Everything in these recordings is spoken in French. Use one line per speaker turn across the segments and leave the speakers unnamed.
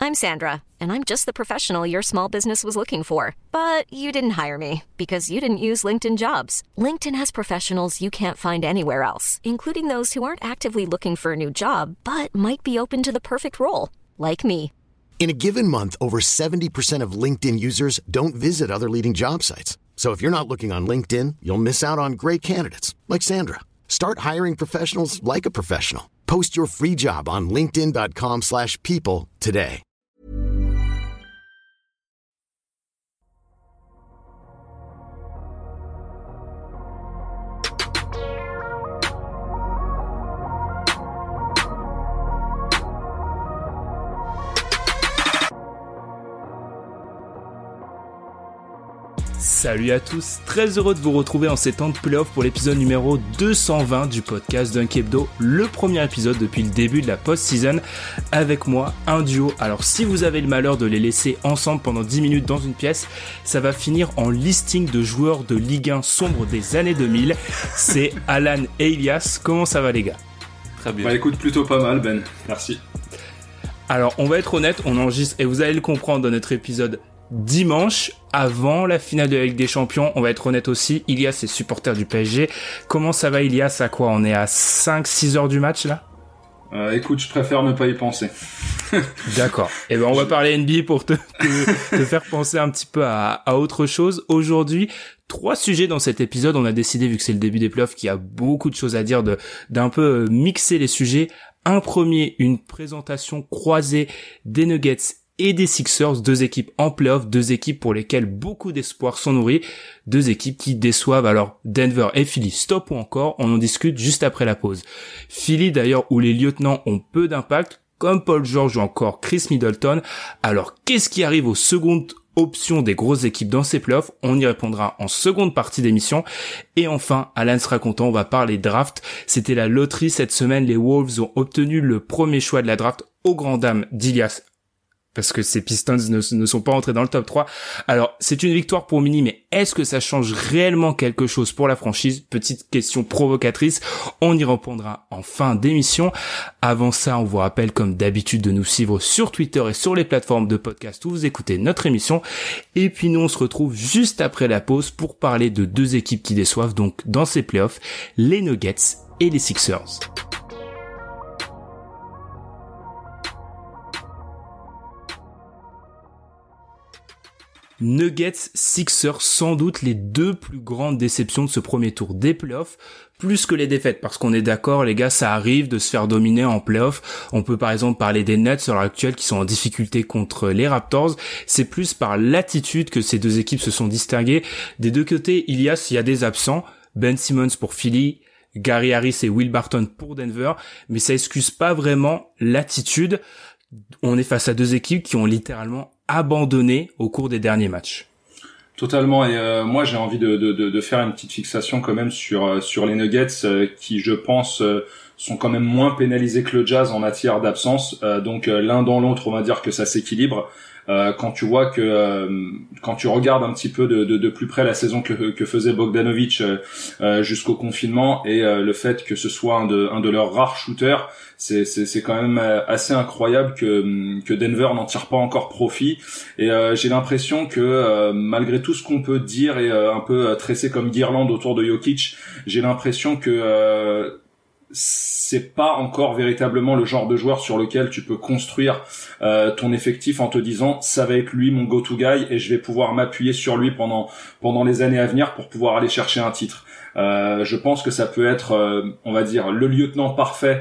I'm Sandra, and I'm just the professional your small business was looking for. But you didn't hire me because you didn't use LinkedIn Jobs. LinkedIn has professionals you can't find anywhere else, including those who aren't actively looking for a new job, but might be open to the perfect role, like me.
In a given month, over 70% of LinkedIn users don't visit other leading job sites. So if you're not looking on LinkedIn, you'll miss out on great candidates like Sandra. Start hiring professionals like a professional. Post your free job on linkedin.com/people today.
Salut à tous, très heureux de vous retrouver en ces temps de playoff pour l'épisode numéro 220 du podcast Dunk Hebdo, le premier épisode depuis le début de la post-season. Avec moi, un duo. Alors si vous avez le malheur de les laisser ensemble pendant 10 minutes dans une pièce, ça va finir en listing de joueurs de Ligue 1 sombre des années 2000. C'est Alan et Ilias. Comment ça va les gars ?
Très bien.
Bah écoute, plutôt pas mal Ben, merci.
Alors on va être honnête, on enregistre et vous allez le comprendre dans notre épisode dimanche, avant la finale de la Ligue des Champions. On va être honnête aussi, Ilias est supporter du PSG. Comment ça va Ilias ? À quoi ? On est à 5-6 heures du match là ?
Écoute, je préfère ne pas y penser.
D'accord. Et ben on va parler NBA pour te faire penser un petit peu à autre chose. Aujourd'hui, 3 sujets dans cet épisode. On a décidé, vu que c'est le début des playoffs, qu'il y a beaucoup de choses à dire, d'un peu mixer les sujets. Un premier, une présentation croisée des Nuggets et des Sixers, 2 équipes en play-off, 2 équipes pour lesquelles beaucoup d'espoirs sont nourris, 2 équipes qui déçoivent. Alors Denver et Philly, stop ou encore, on en discute juste après la pause. Philly d'ailleurs, où les lieutenants ont peu d'impact, comme Paul George ou encore Chris Middleton. Alors qu'est-ce qui arrive aux secondes options des grosses équipes dans ces playoffs ? On y répondra en seconde partie d'émission. Et enfin, Alan sera content, on va parler draft. C'était la loterie cette semaine, les Wolves ont obtenu le premier choix de la draft aux grandes dames d'Ilias, parce que ces Pistons ne sont pas entrés dans le top 3. Alors, c'est une victoire pour Mini, mais est-ce que ça change réellement quelque chose pour la franchise ? Petite question provocatrice, on y répondra en fin d'émission. Avant ça, on vous rappelle comme d'habitude de nous suivre sur Twitter et sur les plateformes de podcast où vous écoutez notre émission. Et puis nous, on se retrouve juste après la pause pour parler de 2 équipes qui déçoivent, donc dans ces playoffs, les Nuggets et les Sixers. Nuggets, Sixers, sans doute les 2 plus grandes déceptions de ce premier tour des playoffs, plus que les défaites, parce qu'on est d'accord les gars, ça arrive de se faire dominer en playoffs. On peut par exemple parler des Nets à l'heure actuelle qui sont en difficulté contre les Raptors. C'est plus par l'attitude que ces 2 équipes se sont distinguées. Des 2 côtés, il y a des absents, Ben Simmons pour Philly, Gary Harris et Will Barton pour Denver, mais ça excuse pas vraiment l'attitude. On est face à 2 équipes qui ont littéralement abandonné au cours des derniers matchs.
Totalement. Et moi j'ai envie de faire une petite fixation quand même sur les Nuggets qui je pense sont quand même moins pénalisés que le Jazz en matière d'absence. Donc l'un dans l'autre, on va dire que ça s'équilibre. Quand tu vois que quand tu regardes un petit peu de plus près la saison que faisait Bogdanovic jusqu'au confinement et le fait que ce soit un de leurs rares shooters, c'est quand même assez incroyable que Denver n'en tire pas encore profit. Et j'ai l'impression que malgré tout ce qu'on peut dire et un peu tresser comme guirlande autour de Jokic, j'ai l'impression que c'est pas encore véritablement le genre de joueur sur lequel tu peux construire ton effectif en te disant ça va être lui mon go-to guy et je vais pouvoir m'appuyer sur lui pendant les années à venir pour pouvoir aller chercher un titre. Je pense que ça peut être, on va dire, le lieutenant parfait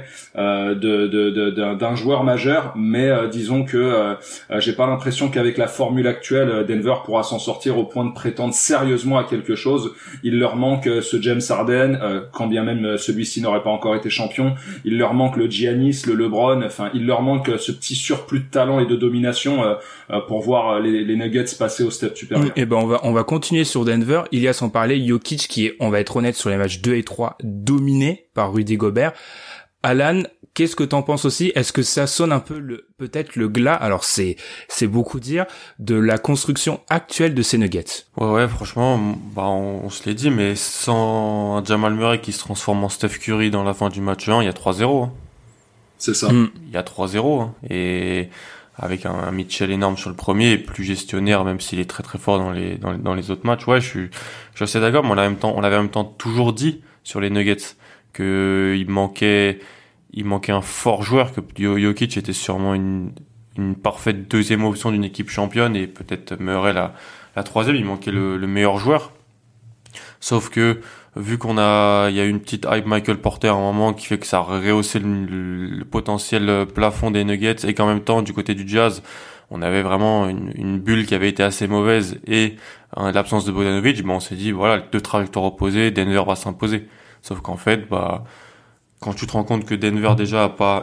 d'un joueur majeur, mais disons que j'ai pas l'impression qu'avec la formule actuelle, Denver pourra s'en sortir au point de prétendre sérieusement à quelque chose. Il leur manque ce James Harden, quand bien même celui-ci n'aurait pas encore été champion. Il leur manque le Giannis, le LeBron. Enfin, il leur manque ce petit surplus de talent et de domination pour voir les Nuggets passer au step supérieur.
Et ben on va continuer sur Denver. Ilias en parlait, Jokic qui est, on va être honnête, sur les matchs 2 et 3 dominé par Rudy Gobert. Alan, qu'est-ce que t'en penses aussi ? Est-ce que ça sonne un peu peut-être le glas, alors c'est beaucoup dire, de la construction actuelle de ces Nuggets ?
Ouais, franchement, on se l'est dit, mais sans un Jamal Murray qui se transforme en Steph Curry dans la fin du match 1, il y a 3-0.
C'est ça.
Il y a 3-0. Et avec un Mitchell énorme sur le premier et plus gestionnaire, même s'il est très très fort dans les autres matchs. Ouais, je suis assez d'accord, mais on l'avait en même temps toujours dit sur les Nuggets que il manquait un fort joueur, que Jokic était sûrement une parfaite deuxième option d'une équipe championne et peut-être Murray la troisième. Il manquait le meilleur joueur. Sauf que vu il y a eu une petite hype Michael Porter à un moment qui fait que ça a rehaussé le potentiel plafond des Nuggets et qu'en même temps du côté du Jazz on avait vraiment une bulle qui avait été assez mauvaise et l'absence de Bogdanovic, on s'est dit voilà, deux trajectoires opposées, Denver va s'imposer. Sauf qu'en fait quand tu te rends compte que Denver déjà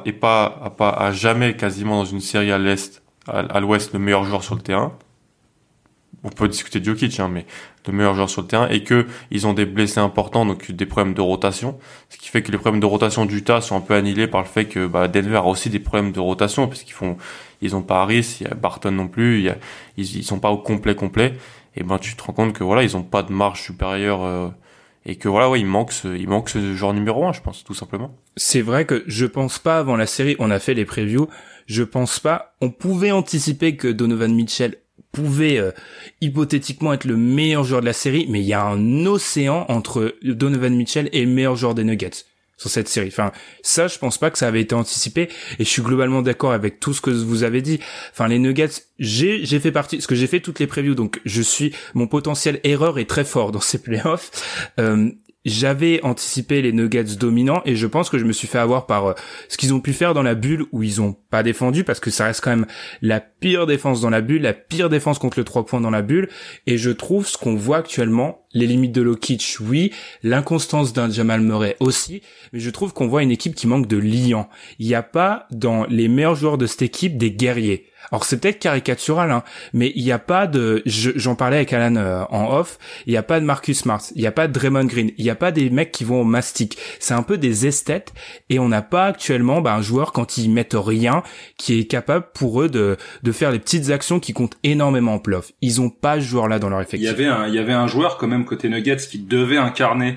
a jamais quasiment dans une série à l'ouest le meilleur joueur sur le terrain, on peut discuter de Jokic, mais le meilleur joueur sur le terrain, et que ils ont des blessés importants, donc des problèmes de rotation, ce qui fait que les problèmes de rotation d'Utah sont un peu annihilés par le fait que Denver a aussi des problèmes de rotation, parce ils ont pas Harris, il y a Barton non plus, ils sont pas au complet, et tu te rends compte que voilà, ils ont pas de marge supérieure, et que voilà, ouais, il manque ce joueur numéro 1, je pense, tout simplement.
C'est vrai que je pense pas, avant la série, on a fait les previews, je pense pas, on pouvait anticiper que Donovan Mitchell pouvait hypothétiquement être le meilleur joueur de la série, mais il y a un océan entre Donovan Mitchell et le meilleur joueur des Nuggets sur cette série. Enfin, ça, je pense pas que ça avait été anticipé, et je suis globalement d'accord avec tout ce que vous avez dit. Enfin, les Nuggets, j'ai fait partie, parce que j'ai fait toutes les previews, donc mon potentiel erreur est très fort dans ces playoffs. J'avais anticipé les Nuggets dominants et je pense que je me suis fait avoir par ce qu'ils ont pu faire dans la bulle où ils ont pas défendu, parce que ça reste quand même la pire défense dans la bulle, la pire défense contre le 3 points dans la bulle, et je trouve ce qu'on voit actuellement, les limites de Jokic, oui, l'inconstance d'un Jamal Murray aussi, mais je trouve qu'on voit une équipe qui manque de liant. Il n'y a pas dans les meilleurs joueurs de cette équipe des guerriers. Alors c'est peut-être caricatural, mais il n'y a pas de, j'en parlais avec Alan en off, il n'y a pas de Marcus Smart, il n'y a pas de Draymond Green, il n'y a pas des mecs qui vont au mastic. C'est un peu des esthètes, et on n'a pas actuellement un joueur, quand ils mettent rien, qui est capable pour eux de faire les petites actions qui comptent énormément en playoff. Ils ont pas ce joueur-là dans leur effectif.
Il y avait un joueur quand même côté Nuggets qui devait incarner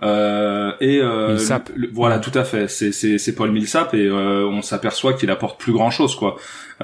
Millsap.
Voilà, tout à fait. C'est Paul Millsap, et on s'aperçoit qu'il apporte plus grand chose, quoi.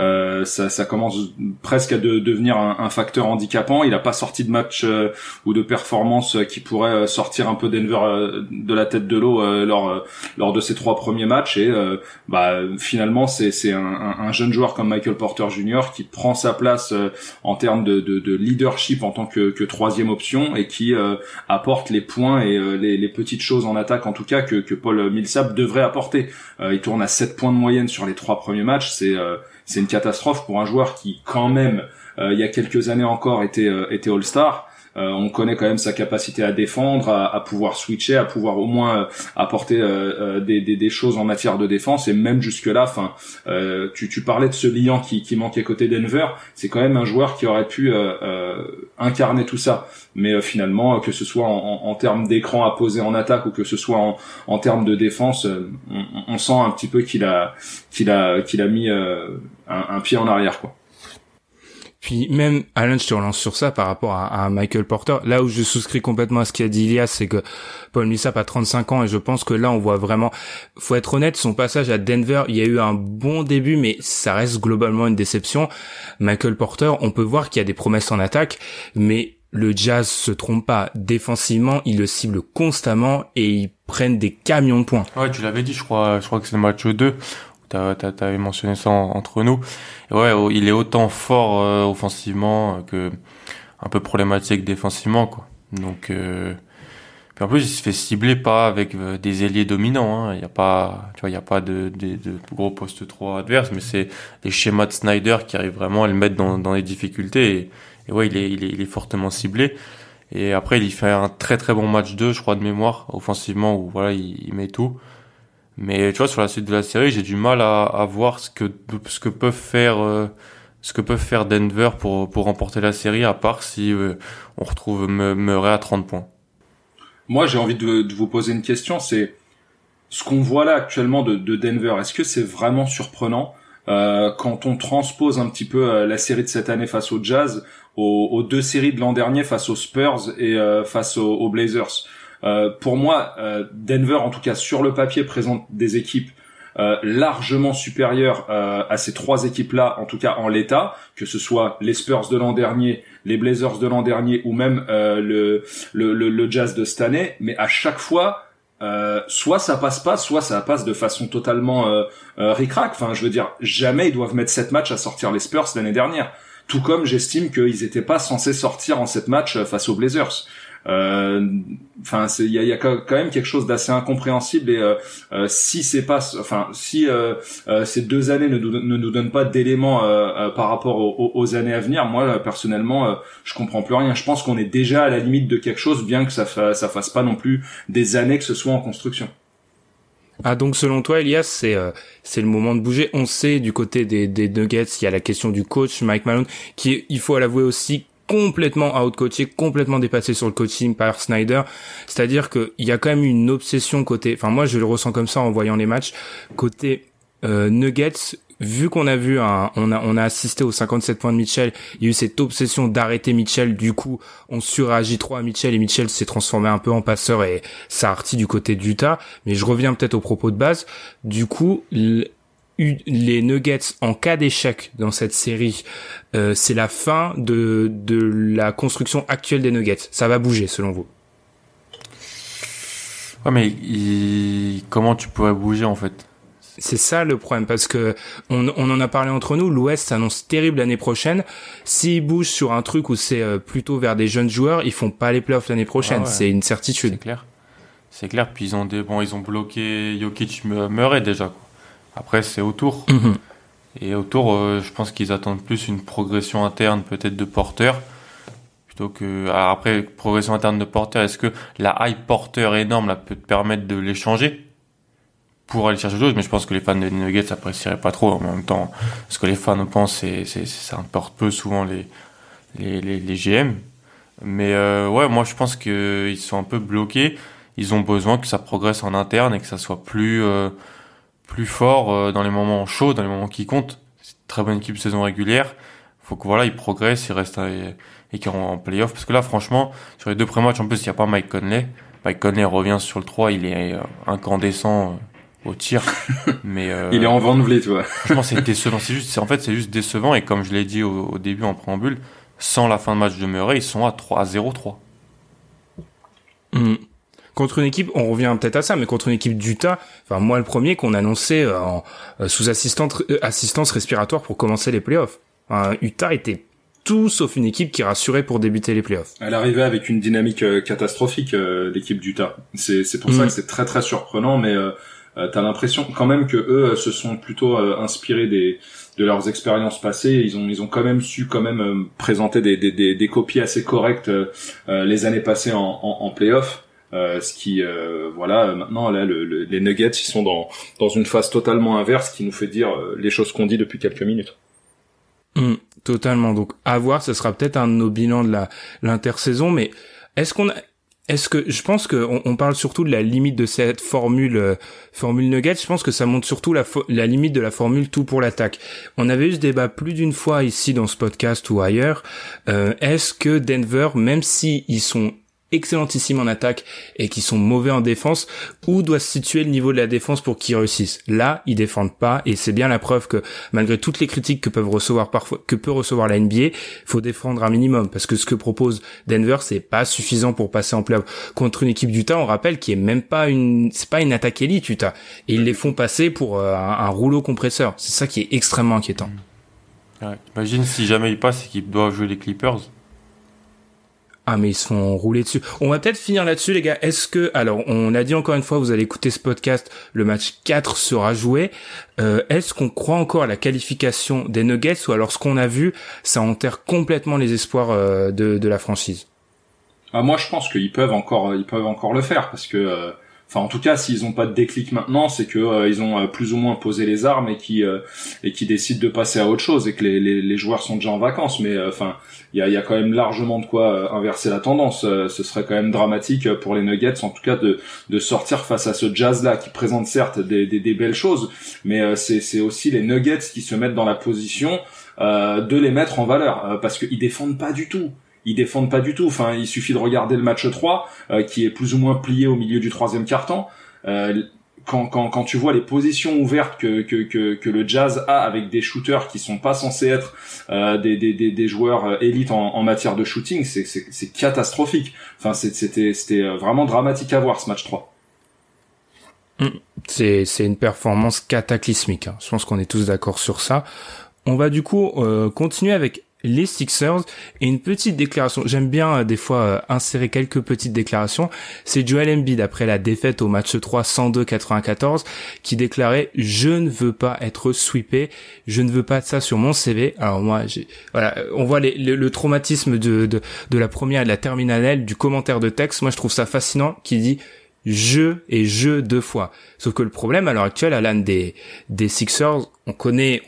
Ça commence presque à devenir un facteur handicapant. Il a pas sorti de match ou de performance qui pourrait sortir un peu Denver de la tête de l'eau lors de ses 3 premiers matchs, et finalement c'est un jeune joueur comme Michael Porter Jr. qui prend sa place en termes de leadership en tant que 3e option, et qui apporte les points et les petites choses en attaque, en tout cas que Paul Millsap devrait apporter. Il tourne à 7 points de moyenne sur les 3 premiers matchs. C'est une catastrophe pour un joueur qui, quand même, il y a quelques années encore, était All-Star. On connaît quand même sa capacité à défendre, à pouvoir switcher, à pouvoir au moins apporter des choses en matière de défense, et même jusque là. Enfin, tu parlais de ce liant qui manquait côté Denver. C'est quand même un joueur qui aurait pu incarner tout ça. Mais finalement, que ce soit en termes d'écran à poser en attaque ou que ce soit en termes de défense, on sent un petit peu qu'il a mis un pied en arrière, quoi.
Puis même, Alan, je te relance sur ça par rapport à Michael Porter. Là où je souscris complètement à ce qu'a dit Ilias, c'est que Paul Millsap a 35 ans, et je pense que là, on voit vraiment, faut être honnête, son passage à Denver, il y a eu un bon début, mais ça reste globalement une déception. Michael Porter, on peut voir qu'il y a des promesses en attaque, mais le Jazz se trompe pas. Défensivement, ils le ciblent constamment et ils prennent des camions de points.
Ouais, tu l'avais dit, je crois que c'est le match 2. T'avais mentionné ça entre nous. Et ouais, il est autant fort offensivement que un peu problématique défensivement, quoi. Donc puis en plus il se fait cibler pas avec des ailiers dominants, il y a pas de gros poste 3 adverses, mais c'est les schémas de Snyder qui arrivent vraiment à le mettre dans les difficultés, et ouais, il est fortement ciblé. Et après il fait un très très bon match 2, je crois, de mémoire, offensivement, où voilà, il met tout. Mais tu vois, sur la suite de la série, j'ai du mal à voir ce que peuvent faire Denver pour remporter la série, à part si on retrouve Murray à 30 points.
Moi, j'ai envie de vous poser une question, c'est ce qu'on voit là actuellement de Denver. Est-ce que c'est vraiment surprenant quand on transpose un petit peu la série de cette année face au Jazz aux 2 séries de l'an dernier face aux Spurs et face aux Blazers? Pour moi, Denver, en tout cas sur le papier, présente des équipes largement supérieur à ces trois équipes-là, en tout cas en l'état, que ce soit les Spurs de l'an dernier, les Blazers de l'an dernier ou même le Jazz de cette année, mais à chaque fois soit ça passe pas, soit ça passe de façon totalement ric-rac. Enfin, je veux dire, jamais ils doivent mettre 7 matchs à sortir les Spurs l'année dernière. Tout comme j'estime qu'ils étaient pas censés sortir en 7 matchs face aux Blazers. Enfin, il y a quand même quelque chose d'assez incompréhensible et si c'est pas, enfin, si ces 2 années ne nous donnent pas d'éléments par rapport aux années à venir, moi personnellement, je comprends plus rien. Je pense qu'on est déjà à la limite de quelque chose, bien que ça fasse pas non plus des années que ce soit en construction.
Ah, donc selon toi, Elias, c'est le moment de bouger. On sait du côté des Nuggets, il y a la question du coach Mike Malone, qui est, il faut l'avouer aussi, complètement outcoaché, complètement dépassé sur le coaching par Snyder. C'est-à-dire que il y a quand même une obsession côté, enfin moi je le ressens comme ça en voyant les matchs, côté Nuggets. Vu qu'on a vu on a assisté aux 57 points de Mitchell, il y a eu cette obsession d'arrêter Mitchell, du coup, on suragit trop à Mitchell et Mitchell s'est transformé un peu en passeur et ça a arti du côté d'Utah. Mais je reviens peut-être au propos de base. Du coup, les Nuggets, en cas d'échec dans cette série, c'est la fin de la construction actuelle des Nuggets. Ça va bouger, selon vous?
Ouais, mais comment tu pourrais bouger, en fait?
C'est ça le problème, parce que on en a parlé entre nous. L'Ouest s'annonce terrible l'année prochaine. S'ils bougent sur un truc où c'est plutôt vers des jeunes joueurs, ils font pas les playoffs l'année prochaine. Ah ouais, c'est une certitude.
C'est clair. Puis ils ont bloqué Jokic, Murray déjà, quoi. Après, c'est autour. Et autour, je pense qu'ils attendent plus une progression interne, peut-être de Porter, plutôt que. Alors après, progression interne de Porter, est-ce que la hype Porter énorme là peut te permettre de l'échanger pour aller chercher d'autres? Mais je pense que les fans des Nuggets apprécieraient pas trop en même temps. Ce que les fans pensent, ça importe peu souvent les GM. Mais ouais, moi je pense qu'ils sont un peu bloqués. Ils ont besoin que ça progresse en interne et que ça soit plus fort dans les moments chauds, dans les moments qui comptent. C'est une très bonne équipe de saison régulière. Faut que voilà, ils progressent, ils restent et qu'ils en playoff. Parce que là, franchement, sur les 2 premiers matchs, en plus, il n'y a pas Mike Conley. Mike Conley revient sur le 3, il est incandescent au tir. Mais
il est en Van Vliet, ouais.
Franchement, c'est décevant. C'est juste décevant. Et comme je l'ai dit au début en préambule, sans la fin de match de Murray, ils sont à 0-3.
Contre une équipe, on revient peut-être à ça, mais contre une équipe d'Utah, enfin moi le premier qu'on annonçait sous assistance respiratoire pour commencer les playoffs. Utah était tout sauf une équipe qui rassurait pour débuter les playoffs.
Elle arrivait avec une dynamique catastrophique, l'équipe d'Utah. C'est pour ça que c'est très très surprenant, mais t'as l'impression quand même que eux se sont plutôt inspirés de leurs expériences passées. Ils ont quand même su présenter des copies assez correctes les années passées en playoff. Ce qui voilà, maintenant là les Nuggets ils sont dans une phase totalement inverse qui nous fait dire les choses qu'on dit depuis quelques minutes.
Totalement. Donc à voir, ce sera peut-être un de nos bilans de l'intersaison, mais est-ce que je pense que on parle surtout de la limite de cette formule Nuggets. Je pense que ça montre surtout la limite de la formule tout pour l'attaque. On avait eu ce débat plus d'une fois ici dans ce podcast ou ailleurs. Est-ce que Denver, même si ils sont excellentissimes en attaque et qui sont mauvais en défense, où doit se situer le niveau de la défense pour qu'ils réussissent? Là, ils défendent pas, et c'est bien la preuve que malgré toutes les critiques que peut recevoir la NBA, faut défendre un minimum, parce que ce que propose Denver, c'est pas suffisant pour passer en play-off. Contre une équipe d'Utah, on rappelle, qui est même pas c'est pas une attaque élite, Utah, et ils les font passer pour un rouleau compresseur. C'est ça qui est extrêmement inquiétant.
Ouais, imagine si jamais ils passent et qu'ils doivent jouer les Clippers.
Ah, mais ils se font rouler dessus. On va peut-être finir là-dessus, les gars. Alors, on a dit encore une fois, vous allez écouter ce podcast, le match 4 sera joué. Est-ce qu'on croit encore à la qualification des Nuggets, ou alors ce qu'on a vu, ça enterre complètement les espoirs de la franchise?
Moi, je pense qu'ils peuvent encore le faire, parce que en tout cas, s'ils ont pas de déclic maintenant, c'est que ils ont plus ou moins posé les armes et qui décident de passer à autre chose, et que les joueurs sont déjà en vacances. Mais il y a quand même largement de quoi inverser la tendance. Ce serait quand même dramatique pour les Nuggets, en tout cas de sortir face à ce Jazz là qui présente certes des belles choses, mais c'est aussi les Nuggets qui se mettent dans la position de les mettre en valeur, parce qu'ils défendent pas du tout. Enfin, il suffit de regarder le match 3, qui est plus ou moins plié au milieu du 3e quart-temps. quand tu vois les positions ouvertes que le Jazz a avec des shooters qui sont pas censés être des joueurs élites en matière de shooting, c'est catastrophique. Enfin, c'était vraiment dramatique à voir ce match 3.
C'est une performance cataclysmique, hein. Je pense qu'on est tous d'accord sur ça. On va du coup continuer avec les Sixers et une petite déclaration. J'aime bien des fois insérer quelques petites déclarations. C'est Joel Embiid après la défaite au match 3 102-94 qui déclarait: je ne veux pas être sweepé, je ne veux pas de ça sur mon CV. Alors moi, voilà, on voit le traumatisme de la première et de la terminale du commentaire de texte. Moi, je trouve ça fascinant qui dit je 2 fois. Sauf que le problème à l'heure actuelle, Alan, des Sixers, on connaît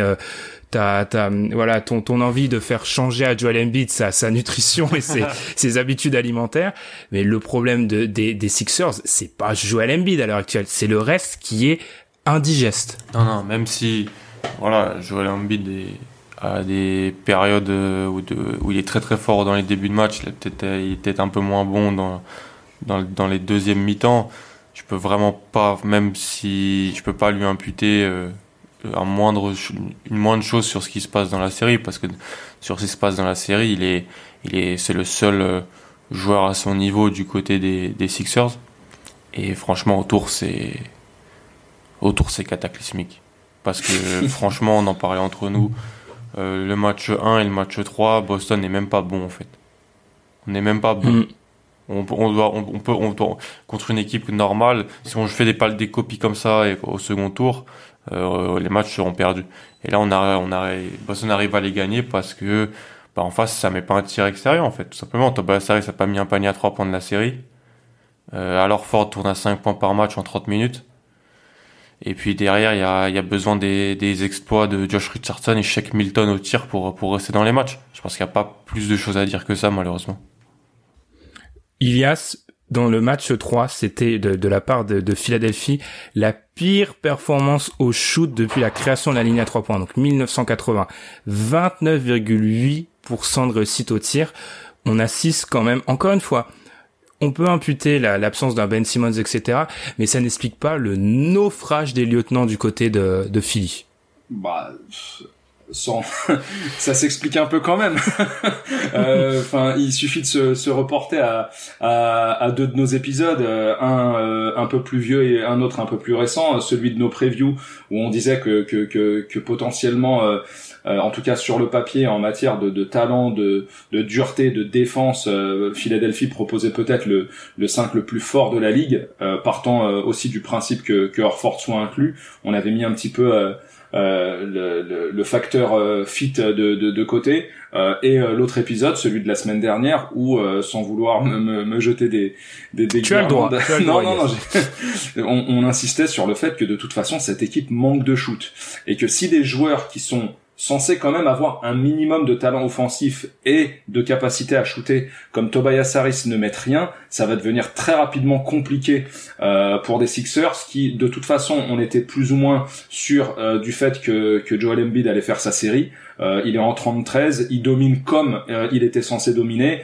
voilà ton envie de faire changer à Joel Embiid sa nutrition et ses habitudes alimentaires, mais le problème des Sixers, c'est pas Joel Embiid à l'heure actuelle, c'est le reste qui est indigeste.
Non, même si voilà, Joel Embiid a des périodes où il est très très fort dans les débuts de match, il est peut-être un peu moins bon dans les deuxièmes mi-temps. Je peux vraiment pas, même si je peux pas lui imputer une moindre chose sur ce qui se passe dans la série, parce que sur ce qui se passe dans la série, c'est le seul joueur à son niveau du côté des Sixers, et franchement autour c'est cataclysmique, parce que franchement, on en parlait entre nous, le match 1 et le match 3, Boston n'est même pas bon en fait. On n'est même pas bon. On peut contre une équipe normale, si on fait des copies comme ça et au second tour, les matchs seront perdus. Et là, Boston arrive à les gagner parce que en face, ça met pas un tir extérieur en fait, tout simplement. Tobias Harris a pas mis un panier à 3 points de la série. Alors Ford tourne à 5 points par match en 30 minutes. Et puis derrière, il y a besoin des exploits de Josh Richardson et Shake Milton au tir pour rester dans les matchs. Je pense qu'il n'y a pas plus de choses à dire que ça, malheureusement.
Ilias, dans le match 3, c'était de la part de Philadelphie la pire performance au shoot depuis la création de la ligne à 3 points, donc 1980. 29,8% de réussite au tir. On assiste quand même, encore une fois, on peut imputer l'absence d'un Ben Simmons, etc., mais ça n'explique pas le naufrage des lieutenants du côté de Philly.
Ça s'explique un peu quand même. Enfin, il suffit de se reporter à 2 de nos épisodes, un peu plus vieux et un autre un peu plus récent, celui de nos previews où on disait que potentiellement, en tout cas sur le papier, en matière de talent, de dureté, de défense, Philadelphie proposait peut-être le 5 le plus fort de la ligue, partant aussi du principe que Horford soit inclus. On avait mis un petit peu le facteur fit de côté, et l'autre épisode, celui de la semaine dernière, où sans vouloir me jeter des
tu as le droit.
Non, on insistait sur le fait que de toute façon cette équipe manque de shoot, et que si des joueurs qui sont censés quand même avoir un minimum de talent offensif et de capacité à shooter, comme Tobias Harris, ne mettent rien, ça va devenir très rapidement compliqué pour des Sixers qui, de toute façon, on était plus ou moins sûr du fait que Joel Embiid allait faire sa série. Il est en 33, il domine comme il était censé dominer,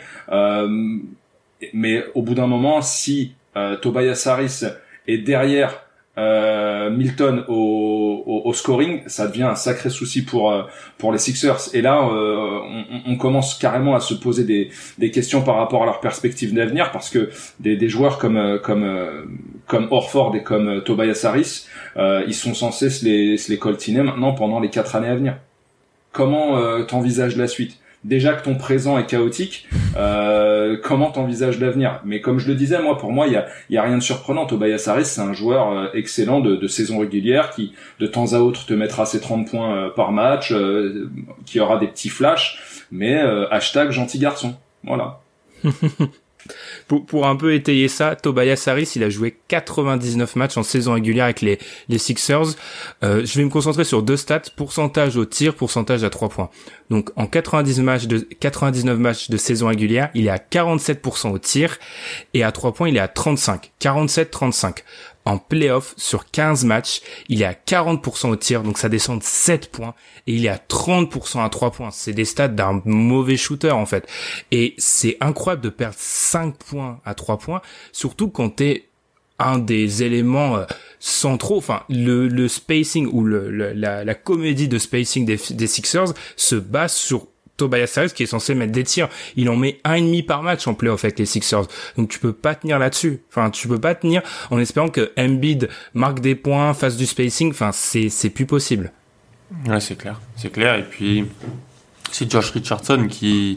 mais au bout d'un moment, si Tobias Harris est derrière Milton au scoring, ça devient un sacré souci pour les Sixers. Et là, on commence carrément à se poser des questions par rapport à leur perspective d'avenir, parce que des joueurs comme Horford et comme Tobias Harris, ils sont censés se les coltiner maintenant pendant les 4 années à venir. Comment t'envisages la suite? Déjà que ton présent est chaotique, comment t'envisages l'avenir? Mais comme je le disais, pour moi, il y a rien de surprenant. Tobias Harris, c'est un joueur excellent de saison régulière qui, de temps à autre, te mettra ses 30 points par match, qui aura des petits flashs, mais hashtag gentil garçon. Voilà.
Pour un peu étayer ça, Tobias Harris, il a joué 99 matchs en saison régulière avec les Sixers. Je vais me concentrer sur 2 stats, pourcentage au tir, pourcentage à 3 points. Donc en 99 matchs de saison régulière, il est à 47% au tir, et à 3 points, il est à 35. 47-35. En play-off, sur 15 matchs, il est à 40% au tir, donc ça descend de 7 points, et il est à 30% à 3 points. C'est des stats d'un mauvais shooter, en fait. Et c'est incroyable de perdre 5 points à 3 points, surtout quand t'es un des éléments centraux, enfin le spacing ou la comédie de spacing des Sixers se base sur Tobias Harris qui est censé mettre des tirs. Il en met 1,5 par match en playoff avec les Sixers. Donc tu peux pas tenir là-dessus. Enfin, tu peux pas tenir en espérant que Embiid marque des points, fasse du spacing. Enfin, c'est plus possible.
Ouais, c'est clair. C'est clair. Et puis, c'est Josh Richardson qui,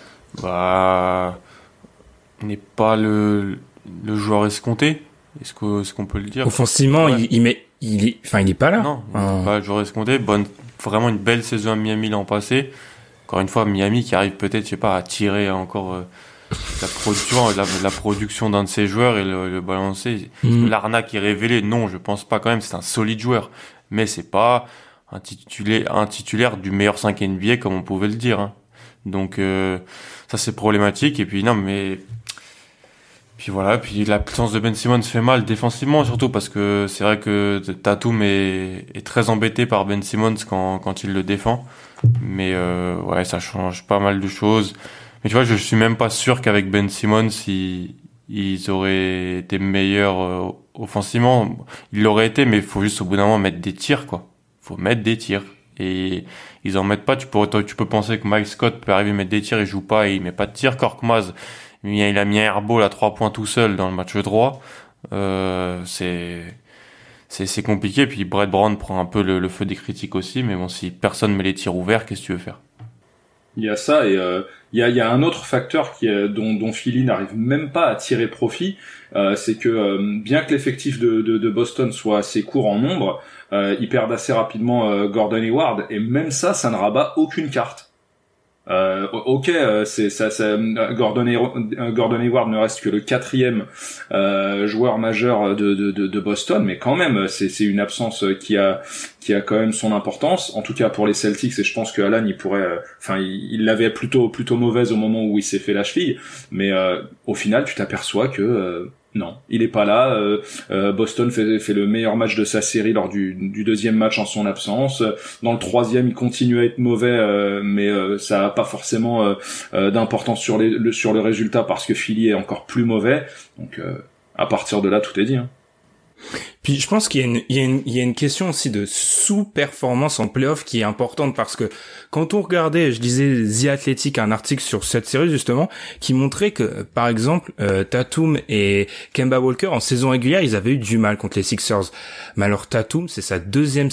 n'est pas le joueur escompté. Est-ce qu'on peut le dire?
Offensivement, ouais. il est pas là.
Non, il n'est pas le joueur escompté. Vraiment une belle saison à Miami l'an passé. Encore une fois, Miami qui arrive peut-être, je sais pas, à tirer encore la production d'un de ses joueurs et le balancer. L'arnaque est révélée. Non, je pense pas quand même. C'est un solide joueur, mais c'est pas un titulaire du meilleur 5 NBA comme on pouvait le dire. Hein. Donc ça c'est problématique. Et puis puis voilà. Puis l'absence de Ben Simmons fait mal défensivement surtout parce que c'est vrai que Tatum est très embêté par Ben Simmons quand il le défend. Mais ouais, ça change pas mal de choses. Mais tu vois, je suis même pas sûr qu'avec Ben Simmons, ils auraient été meilleurs offensivement. Ils l'auraient été, mais il faut juste au bout d'un moment mettre des tirs, quoi. Faut mettre des tirs. Et ils en mettent pas. Tu peux penser que Mike Scott peut arriver à mettre des tirs, il joue pas et il met pas de tirs. Korkmaz, il a mis un airball à 3 points tout seul dans le match droit. C'est compliqué. Puis Brett Brown prend un peu le feu des critiques aussi. Mais bon, si personne met les tirs ouverts, qu'est-ce que tu veux faire?
Il y a ça et il y a un autre facteur dont Philly n'arrive même pas à tirer profit, c'est que bien que l'effectif de Boston soit assez court en nombre, ils perdent assez rapidement Gordon Hayward et même ça ne rabat aucune carte. C'est ça, Gordon Hayward ne reste que le 4e joueur majeur de Boston, mais quand même c'est une absence qui a quand même son importance, en tout cas pour les Celtics, et je pense que Alan il l'avait plutôt mauvaise au moment où il s'est fait la cheville, mais au final tu t'aperçois que non, il est pas là. Boston fait le meilleur match de sa série lors du deuxième match en son absence. Dans le troisième, il continue à être mauvais, mais ça a pas forcément d'importance sur le résultat parce que Philly est encore plus mauvais. Donc à partir de là, tout est dit. Hein.
Puis je pense qu'il y a une question aussi de sous-performance en play-off qui est importante parce que quand on regardait, je lisais The Athletic, un article sur cette série justement, qui montrait que, par exemple, Tatum et Kemba Walker en saison régulière, ils avaient eu du mal contre les Sixers. Mais alors Tatum, c'est sa deuxième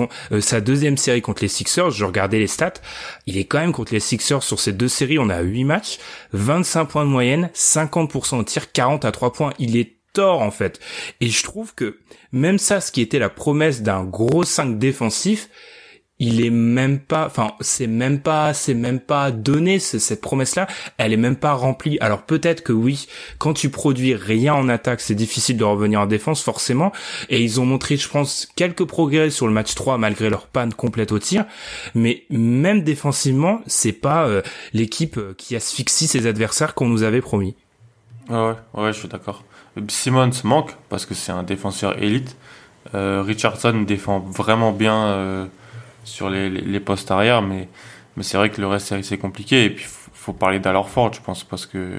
série contre les Sixers, je regardais les stats, il est quand même contre les Sixers sur ces 2 séries, on a 8 matchs, 25 points de moyenne, 50% au tir, 40 à 3 points, il est tort en fait. Et je trouve que même ça, ce qui était la promesse d'un gros 5 défensif, il est même pas, enfin c'est même pas donné, cette promesse-là, elle est même pas remplie. Alors peut-être que oui, quand tu produis rien en attaque, c'est difficile de revenir en défense forcément, et ils ont montré, je pense, quelques progrès sur le match 3 malgré leur panne complète au tir, mais même défensivement, c'est pas l'équipe qui asphyxie ses adversaires qu'on nous avait promis.
Ouais, je suis d'accord. Simmons manque parce que c'est un défenseur élite. Richardson défend vraiment bien sur les postes arrière, mais c'est vrai que le reste c'est compliqué. Et puis faut parler d'Al Horford, je pense, parce que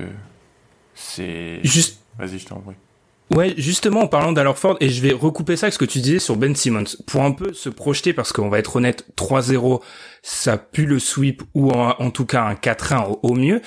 c'est
juste.
Vas-y, je t'en prie.
Ouais, justement, en parlant d'Al Horford, et je vais recouper ça avec ce que tu disais sur Ben Simmons, pour un peu se projeter, parce qu'on va être honnête, 3-0, ça pue le sweep, ou en tout cas un 4-1 au mieux.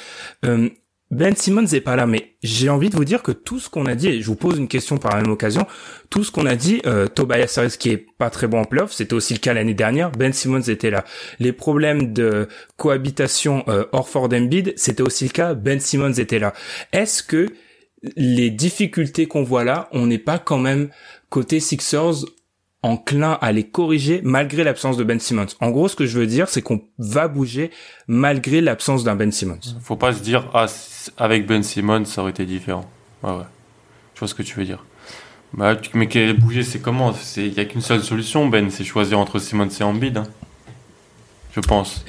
Ben Simmons est pas là, mais j'ai envie de vous dire que tout ce qu'on a dit, et je vous pose une question par la même occasion, tout ce qu'on a dit, Tobias Harris qui est pas très bon en playoff, c'était aussi le cas l'année dernière, Ben Simmons était là. Les problèmes de cohabitation Horford-Embiid, c'était aussi le cas, Ben Simmons était là. Est-ce que les difficultés qu'on voit là, on n'est pas quand même côté Sixers enclin à les corriger malgré l'absence de Ben Simmons? En gros, ce que je veux dire, c'est qu'on va bouger malgré l'absence d'un Ben Simmons.
Faut pas se dire, avec Ben Simmons, ça aurait été différent. Ouais. Je vois ce que tu veux dire. Mais bouger, c'est comment? Il y a qu'une seule solution, Ben, c'est choisir entre Simmons et Embiid. Hein. Je pense.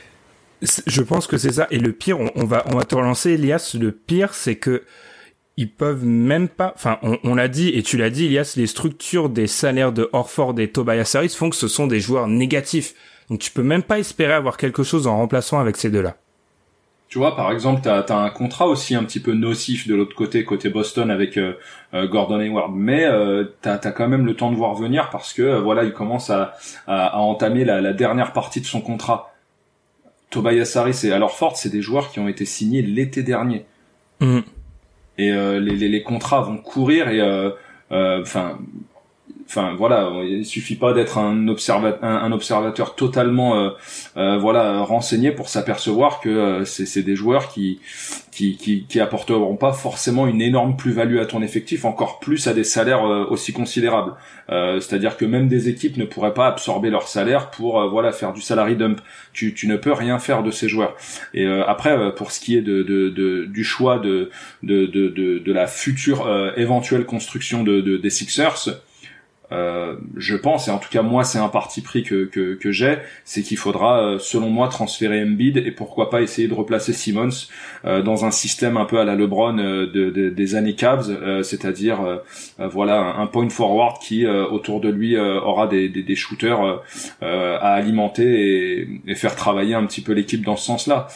Je pense que c'est ça. Et le pire, on va te relancer, Elias. Le pire, c'est que ils peuvent même pas, enfin, on l'a dit, et tu l'as dit, Elias, les structures des salaires de Horford et Tobias Harris font que ce sont des joueurs négatifs. Donc tu peux même pas espérer avoir quelque chose en remplaçant avec ces deux-là.
Tu vois, par exemple, t'as un contrat aussi un petit peu nocif de l'autre côté Boston avec Gordon Hayward, mais t'as quand même le temps de voir venir parce que voilà, il commence à entamer la dernière partie de son contrat. Tobias Harris et Al Horford, c'est des joueurs qui ont été signés l'été dernier. Et les contrats vont courir et enfin voilà, il suffit pas d'être un observateur totalement renseigné pour s'apercevoir que c'est des joueurs qui apporteront pas forcément une énorme plus-value à ton effectif, encore plus à des salaires aussi considérables. C'est-à-dire que même des équipes ne pourraient pas absorber leur salaire pour faire du salary dump. Tu ne peux rien faire de ces joueurs. Et après pour ce qui est du choix de la future éventuelle construction des Sixers, je pense, et en tout cas moi c'est un parti pris que j'ai, c'est qu'il faudra selon moi transférer Embiid et pourquoi pas essayer de replacer Simmons dans un système un peu à la LeBron des années Cavs, c'est-à-dire un point forward qui autour de lui aura des shooters à alimenter et faire travailler un petit peu l'équipe dans ce sens-là.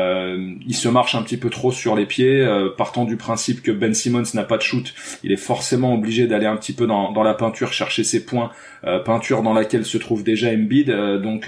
Il se marche un petit peu trop sur les pieds, partant du principe que Ben Simmons n'a pas de shoot, il est forcément obligé d'aller un petit peu dans la peinture chercher ses points, peinture dans laquelle se trouve déjà Embiid, donc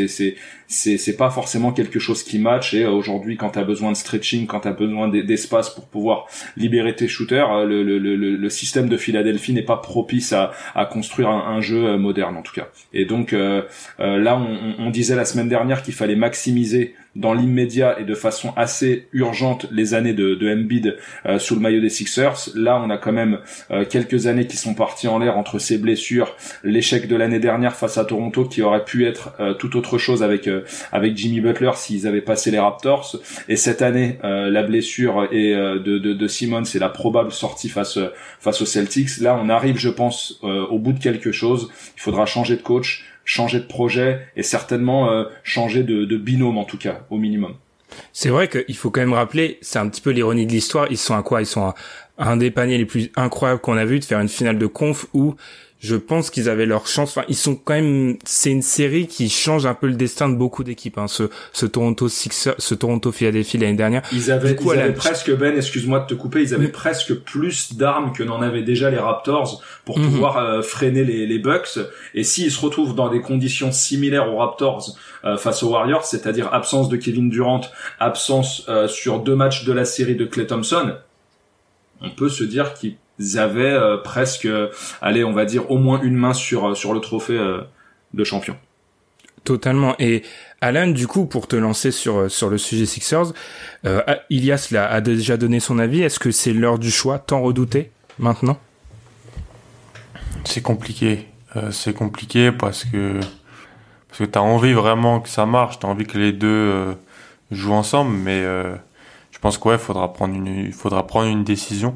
c'est pas forcément quelque chose qui match. Et aujourd'hui, quand t'as besoin de stretching, quand t'as besoin d'espace pour pouvoir libérer tes shooters, le système de Philadelphie n'est pas propice à construire un jeu moderne en tout cas. Et donc là on disait la semaine dernière qu'il fallait maximiser dans l'immédiat et de façon assez urgente les années de Embiid sous le maillot des Sixers. Là on a quand même quelques années qui sont parties en l'air entre ses blessures, l'échec de l'année dernière face à Toronto qui aurait pu être tout autre chose avec Jimmy Butler s'ils avaient passé les Raptors, et cette année la blessure de Simmons et la probable sortie face aux Celtics. Là on arrive je pense au bout de quelque chose. Il faudra changer de coach, changer de projet et certainement changer de binôme en tout cas au minimum.
C'est vrai qu'il faut quand même rappeler, c'est un petit peu l'ironie de l'histoire, ils sont à quoi? Ils sont à un des paniers les plus incroyables qu'on a vu, de faire une finale de conf où je pense qu'ils avaient leur chance. Enfin, ils sont quand même, c'est une série qui change un peu le destin de beaucoup d'équipes, hein. Ce Toronto Sixers, ce Toronto Philadelphie l'année dernière.
Ils avaient presque, Ben, excuse-moi de te couper, ils avaient presque plus d'armes que n'en avaient déjà les Raptors pour pouvoir freiner les Bucks. Et s'ils se retrouvent dans des conditions similaires aux Raptors face aux Warriors, c'est-à-dire absence de Kevin Durant, absence sur 2 matchs de la série de Klay Thompson, on peut se dire qu'ils avaient presque, on va dire au moins une main sur le trophée de champion.
Totalement. Et Alan, du coup, pour te lancer sur le sujet Sixers, Ilias là a déjà donné son avis. Est-ce que c'est l'heure du choix tant redouté maintenant?
C'est compliqué. C'est compliqué parce que t'as envie vraiment que ça marche, t'as envie que les deux jouent ensemble, mais je pense qu'il faudra prendre une décision.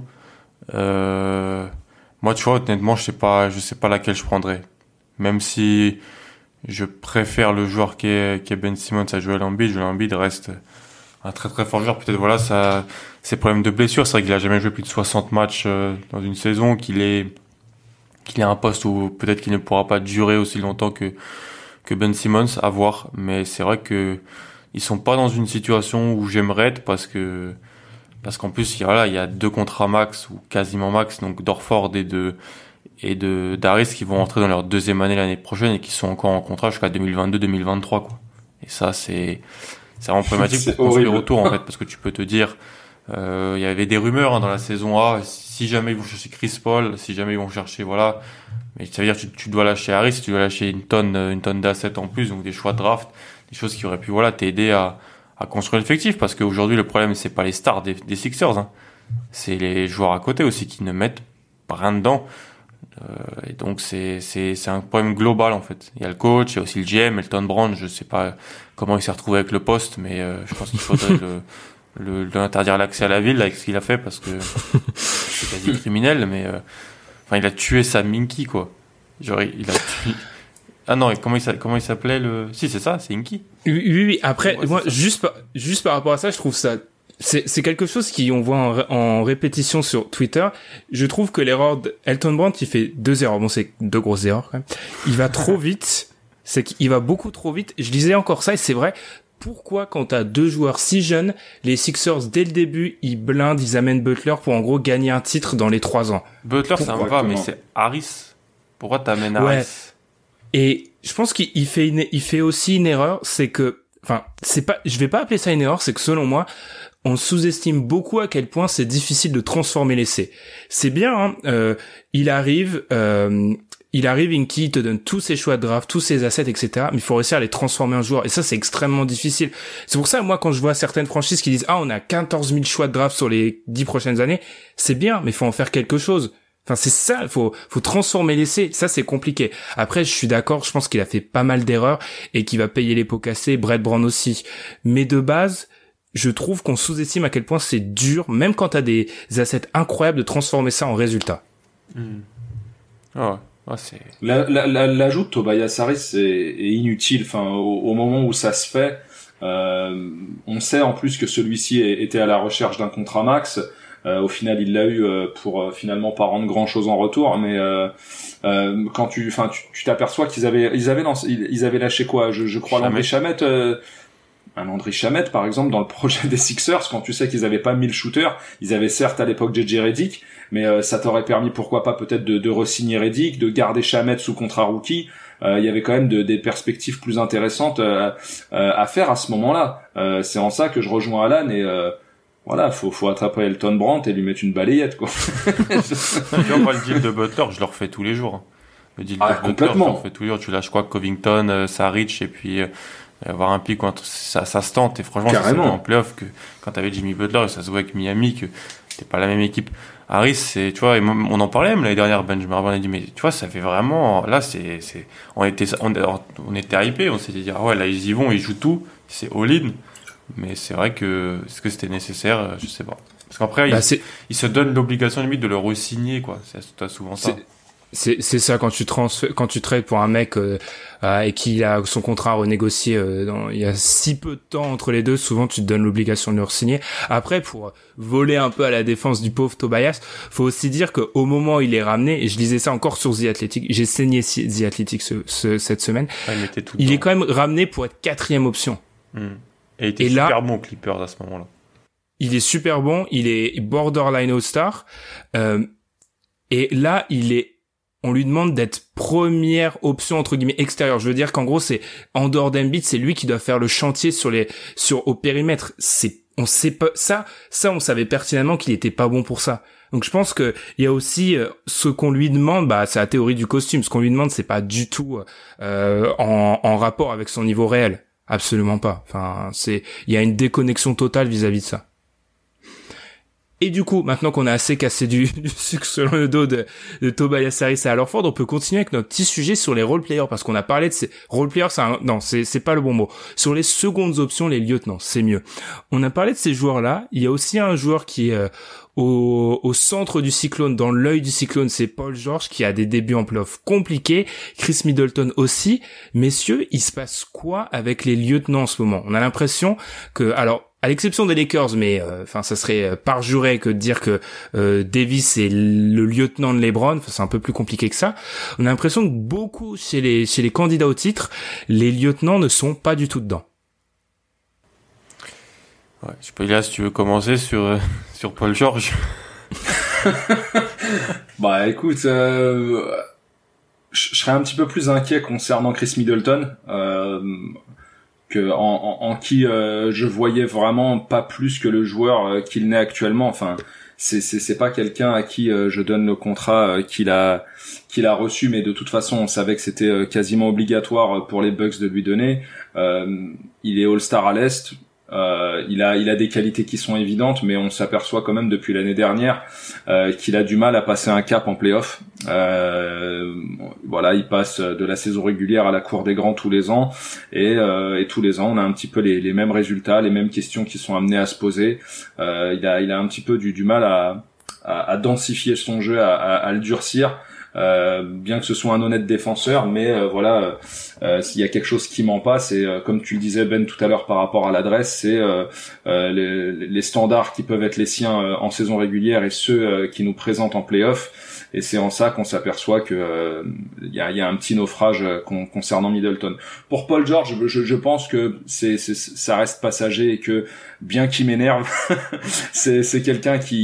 Moi, tu vois, honnêtement, je sais pas laquelle je prendrais. Même si je préfère le joueur qui est Ben Simmons à Joel Embiid reste un très très fort joueur. Peut-être ses problèmes de blessure. C'est vrai qu'il a jamais joué plus de 60 matchs dans une saison, qu'il est à un poste où peut-être qu'il ne pourra pas durer aussi longtemps que Ben Simmons, à voir. Mais c'est vrai que ils sont pas dans une situation où j'aimerais être parce qu'en plus il y a 2 contrats max ou quasiment max, donc d'Horford et d'Harris qui vont entrer dans leur 2e année l'année prochaine et qui sont encore en contrat jusqu'à 2022-2023 quoi. Et ça c'est vraiment problématique pour construire autour en fait, parce que tu peux te dire il y avait des rumeurs dans la saison A, si jamais ils vont chercher Chris Paul, si jamais ils vont chercher mais ça veut dire que tu dois lâcher Harris, tu dois lâcher une tonne d'assets en plus, donc des choix de draft, des choses qui auraient pu t'aider à construire l'effectif, parce qu'aujourd'hui le problème c'est pas les stars des Sixers, hein. C'est les joueurs à côté aussi qui ne mettent rien dedans, et donc c'est un problème global en fait. Il y a le coach, il y a aussi le GM, Elton Brand, je sais pas comment il s'est retrouvé avec le poste, mais je pense qu'il faudrait le interdire l'accès à la ville avec ce qu'il a fait, parce que c'est quasi criminel, mais il a tué sa Minky quoi. Genre il a tué. Ah non, comment il s'appelait Si, c'est ça, c'est Inky. Oui.
Après, moi, juste par rapport à ça, je trouve ça, c'est quelque chose qu'on voit en répétition sur Twitter. Je trouve que l'erreur d'Elton Brand, il fait 2 erreurs. Bon, c'est 2 grosses erreurs, quand même. Il va trop vite. C'est qu'il va beaucoup trop vite. Je disais encore ça, et c'est vrai. pourquoi quand t'as deux joueurs si jeunes, les Sixers dès le début, ils blindent, ils amènent Butler pour en gros gagner un titre dans les 3 ans.
Butler, ça me va, mais c'est Harris. Pourquoi t'amènes Harris?
Ouais. Et je pense qu'il fait aussi une erreur, c'est que, enfin, je vais pas appeler ça une erreur, c'est que selon moi, on sous-estime beaucoup à quel point c'est difficile de transformer l'essai. C'est bien, hein, il arrive, Inky te donne tous ses choix de draft, tous ses assets, etc. Mais il faut réussir à les transformer en joueur. Et ça, c'est extrêmement difficile. C'est pour ça, moi, quand je vois certaines franchises qui disent, on a 14 000 choix de draft sur les 10 prochaines années, c'est bien, mais il faut en faire quelque chose. Enfin, c'est ça, faut transformer l'essai. Ça, c'est compliqué. Après, je suis d'accord, je pense qu'il a fait pas mal d'erreurs et qu'il va payer les pots cassés, Brett Brown aussi. Mais de base, je trouve qu'on sous-estime à quel point c'est dur, même quand t'as des assets incroyables, de transformer ça en résultat.
C'est... L'ajout de Tobias Harris est inutile. Enfin, au moment où ça se fait, on sait en plus que celui-ci était à la recherche d'un contrat max. Au final, il l'a eu pour finalement pas rendre grand-chose en retour. Mais quand tu t'aperçois qu'ils avaient lâché quoi? Je crois Landry Shamet. Un Landry Shamet, par exemple, dans le projet des Sixers, quand tu sais qu'ils avaient pas 1000 shooters, ils avaient certes à l'époque JJ Redick, mais ça t'aurait permis, pourquoi pas, peut-être de re-signer Redick, de garder Shamet sous contrat rookie. Il y avait quand même des perspectives plus intéressantes à faire à ce moment-là. C'est en ça que je rejoins Alan et voilà, faut attraper Elton Brandt et lui mettre une balayette, quoi.
Moi, le deal de Butler, je le refais tous les jours. Le deal de Butler, je le refais tous les jours. Tu lâches quoi, Covington, Saric, et puis avoir un pic contre ça se tente. Et franchement, ça se voit en playoff que quand t'avais Jimmy Butler, et ça se voit avec Miami que t'es pas la même équipe. Harris, c'est, tu vois, et on en parlait même l'année dernière, Ben, je me rappelle, on a dit, mais tu vois, ça fait vraiment, là, on était hypés, on s'était dit, là, ils y vont, ils jouent tout, c'est all-in. Mais c'est vrai que, est-ce que c'était nécessaire, je sais pas. Parce qu'après, ils se donnent l'obligation limite de le re-signer, quoi. C'est souvent ça.
C'est ça, quand tu trades pour un mec et qu'il a son contrat renégocié il y a si peu de temps entre les deux, souvent tu te donnes l'obligation de le re-signer. Après, pour voler un peu à la défense du pauvre Tobias, faut aussi dire qu'au moment où il est ramené, et je lisais ça encore sur The Athletic, j'ai saigné The Athletic cette semaine, il est quand même ramené pour être 4e option.
Et il était super bon aux Clippers à ce moment-là.
Il est super bon, il est borderline All-Star, et là, on lui demande d'être première option entre guillemets extérieure. Je veux dire qu'en gros, c'est en dehors d'Embiid, c'est lui qui doit faire le chantier au périmètre. On sait pas ça, on savait pertinemment qu'il était pas bon pour ça. Donc je pense que il y a aussi ce qu'on lui demande, c'est la théorie du costume. Ce qu'on lui demande, c'est pas du tout en rapport avec son niveau réel. Absolument pas. Enfin, il y a une déconnexion totale vis-à-vis de ça. Et du coup, maintenant qu'on a assez cassé du sucre sur le dos de Tobias Harris et Al Horford, on peut continuer avec notre petit sujet sur les role-players, parce qu'on a parlé de ces role-players, c'est pas le bon mot. Sur les secondes options, les lieutenants, c'est mieux. On a parlé de ces joueurs-là. Il y a aussi un joueur qui est au centre du cyclone, dans l'œil du cyclone, c'est Paul George, qui a des débuts en playoff compliqués. Chris Middleton aussi. Messieurs, il se passe quoi avec les lieutenants en ce moment? On a l'impression que, alors, à l'exception des Lakers, mais ça serait parjuré que de dire que Davis est le lieutenant de LeBron. C'est un peu plus compliqué que ça. On a l'impression que beaucoup chez les candidats au titre, les lieutenants ne sont pas du tout dedans.
Ouais, je peux là si tu veux commencer sur Paul George.
Écoute, je serais un petit peu plus inquiet concernant Chris Middleton. En qui je voyais vraiment pas plus que le joueur qu'il n'est actuellement. Enfin, c'est pas quelqu'un à qui je donne le contrat qu'il a reçu, mais de toute façon on savait que c'était quasiment obligatoire pour les Bucks de lui donner. Il est All-Star à l'Est. Il a des qualités qui sont évidentes, mais on s'aperçoit quand même depuis l'année dernière qu'il a du mal à passer un cap en play-off. Il passe de la saison régulière à la cour des grands tous les ans, et tous les ans on a un petit peu les mêmes résultats, les mêmes questions qui sont amenées à se poser. Il a un petit peu du mal à densifier son jeu, à le durcir. bien que ce soit un honnête défenseur, mais s'il y a quelque chose qui ment pas, c'est comme tu le disais Ben tout à l'heure par rapport à l'adresse, c'est les standards qui peuvent être les siens en saison régulière et ceux qui nous présentent en play-off. Et c'est en ça qu'on s'aperçoit que il y a un petit naufrage concernant Middleton. Pour Paul George, je pense que ça reste passager et que bien qu'il m'énerve, c'est quelqu'un qui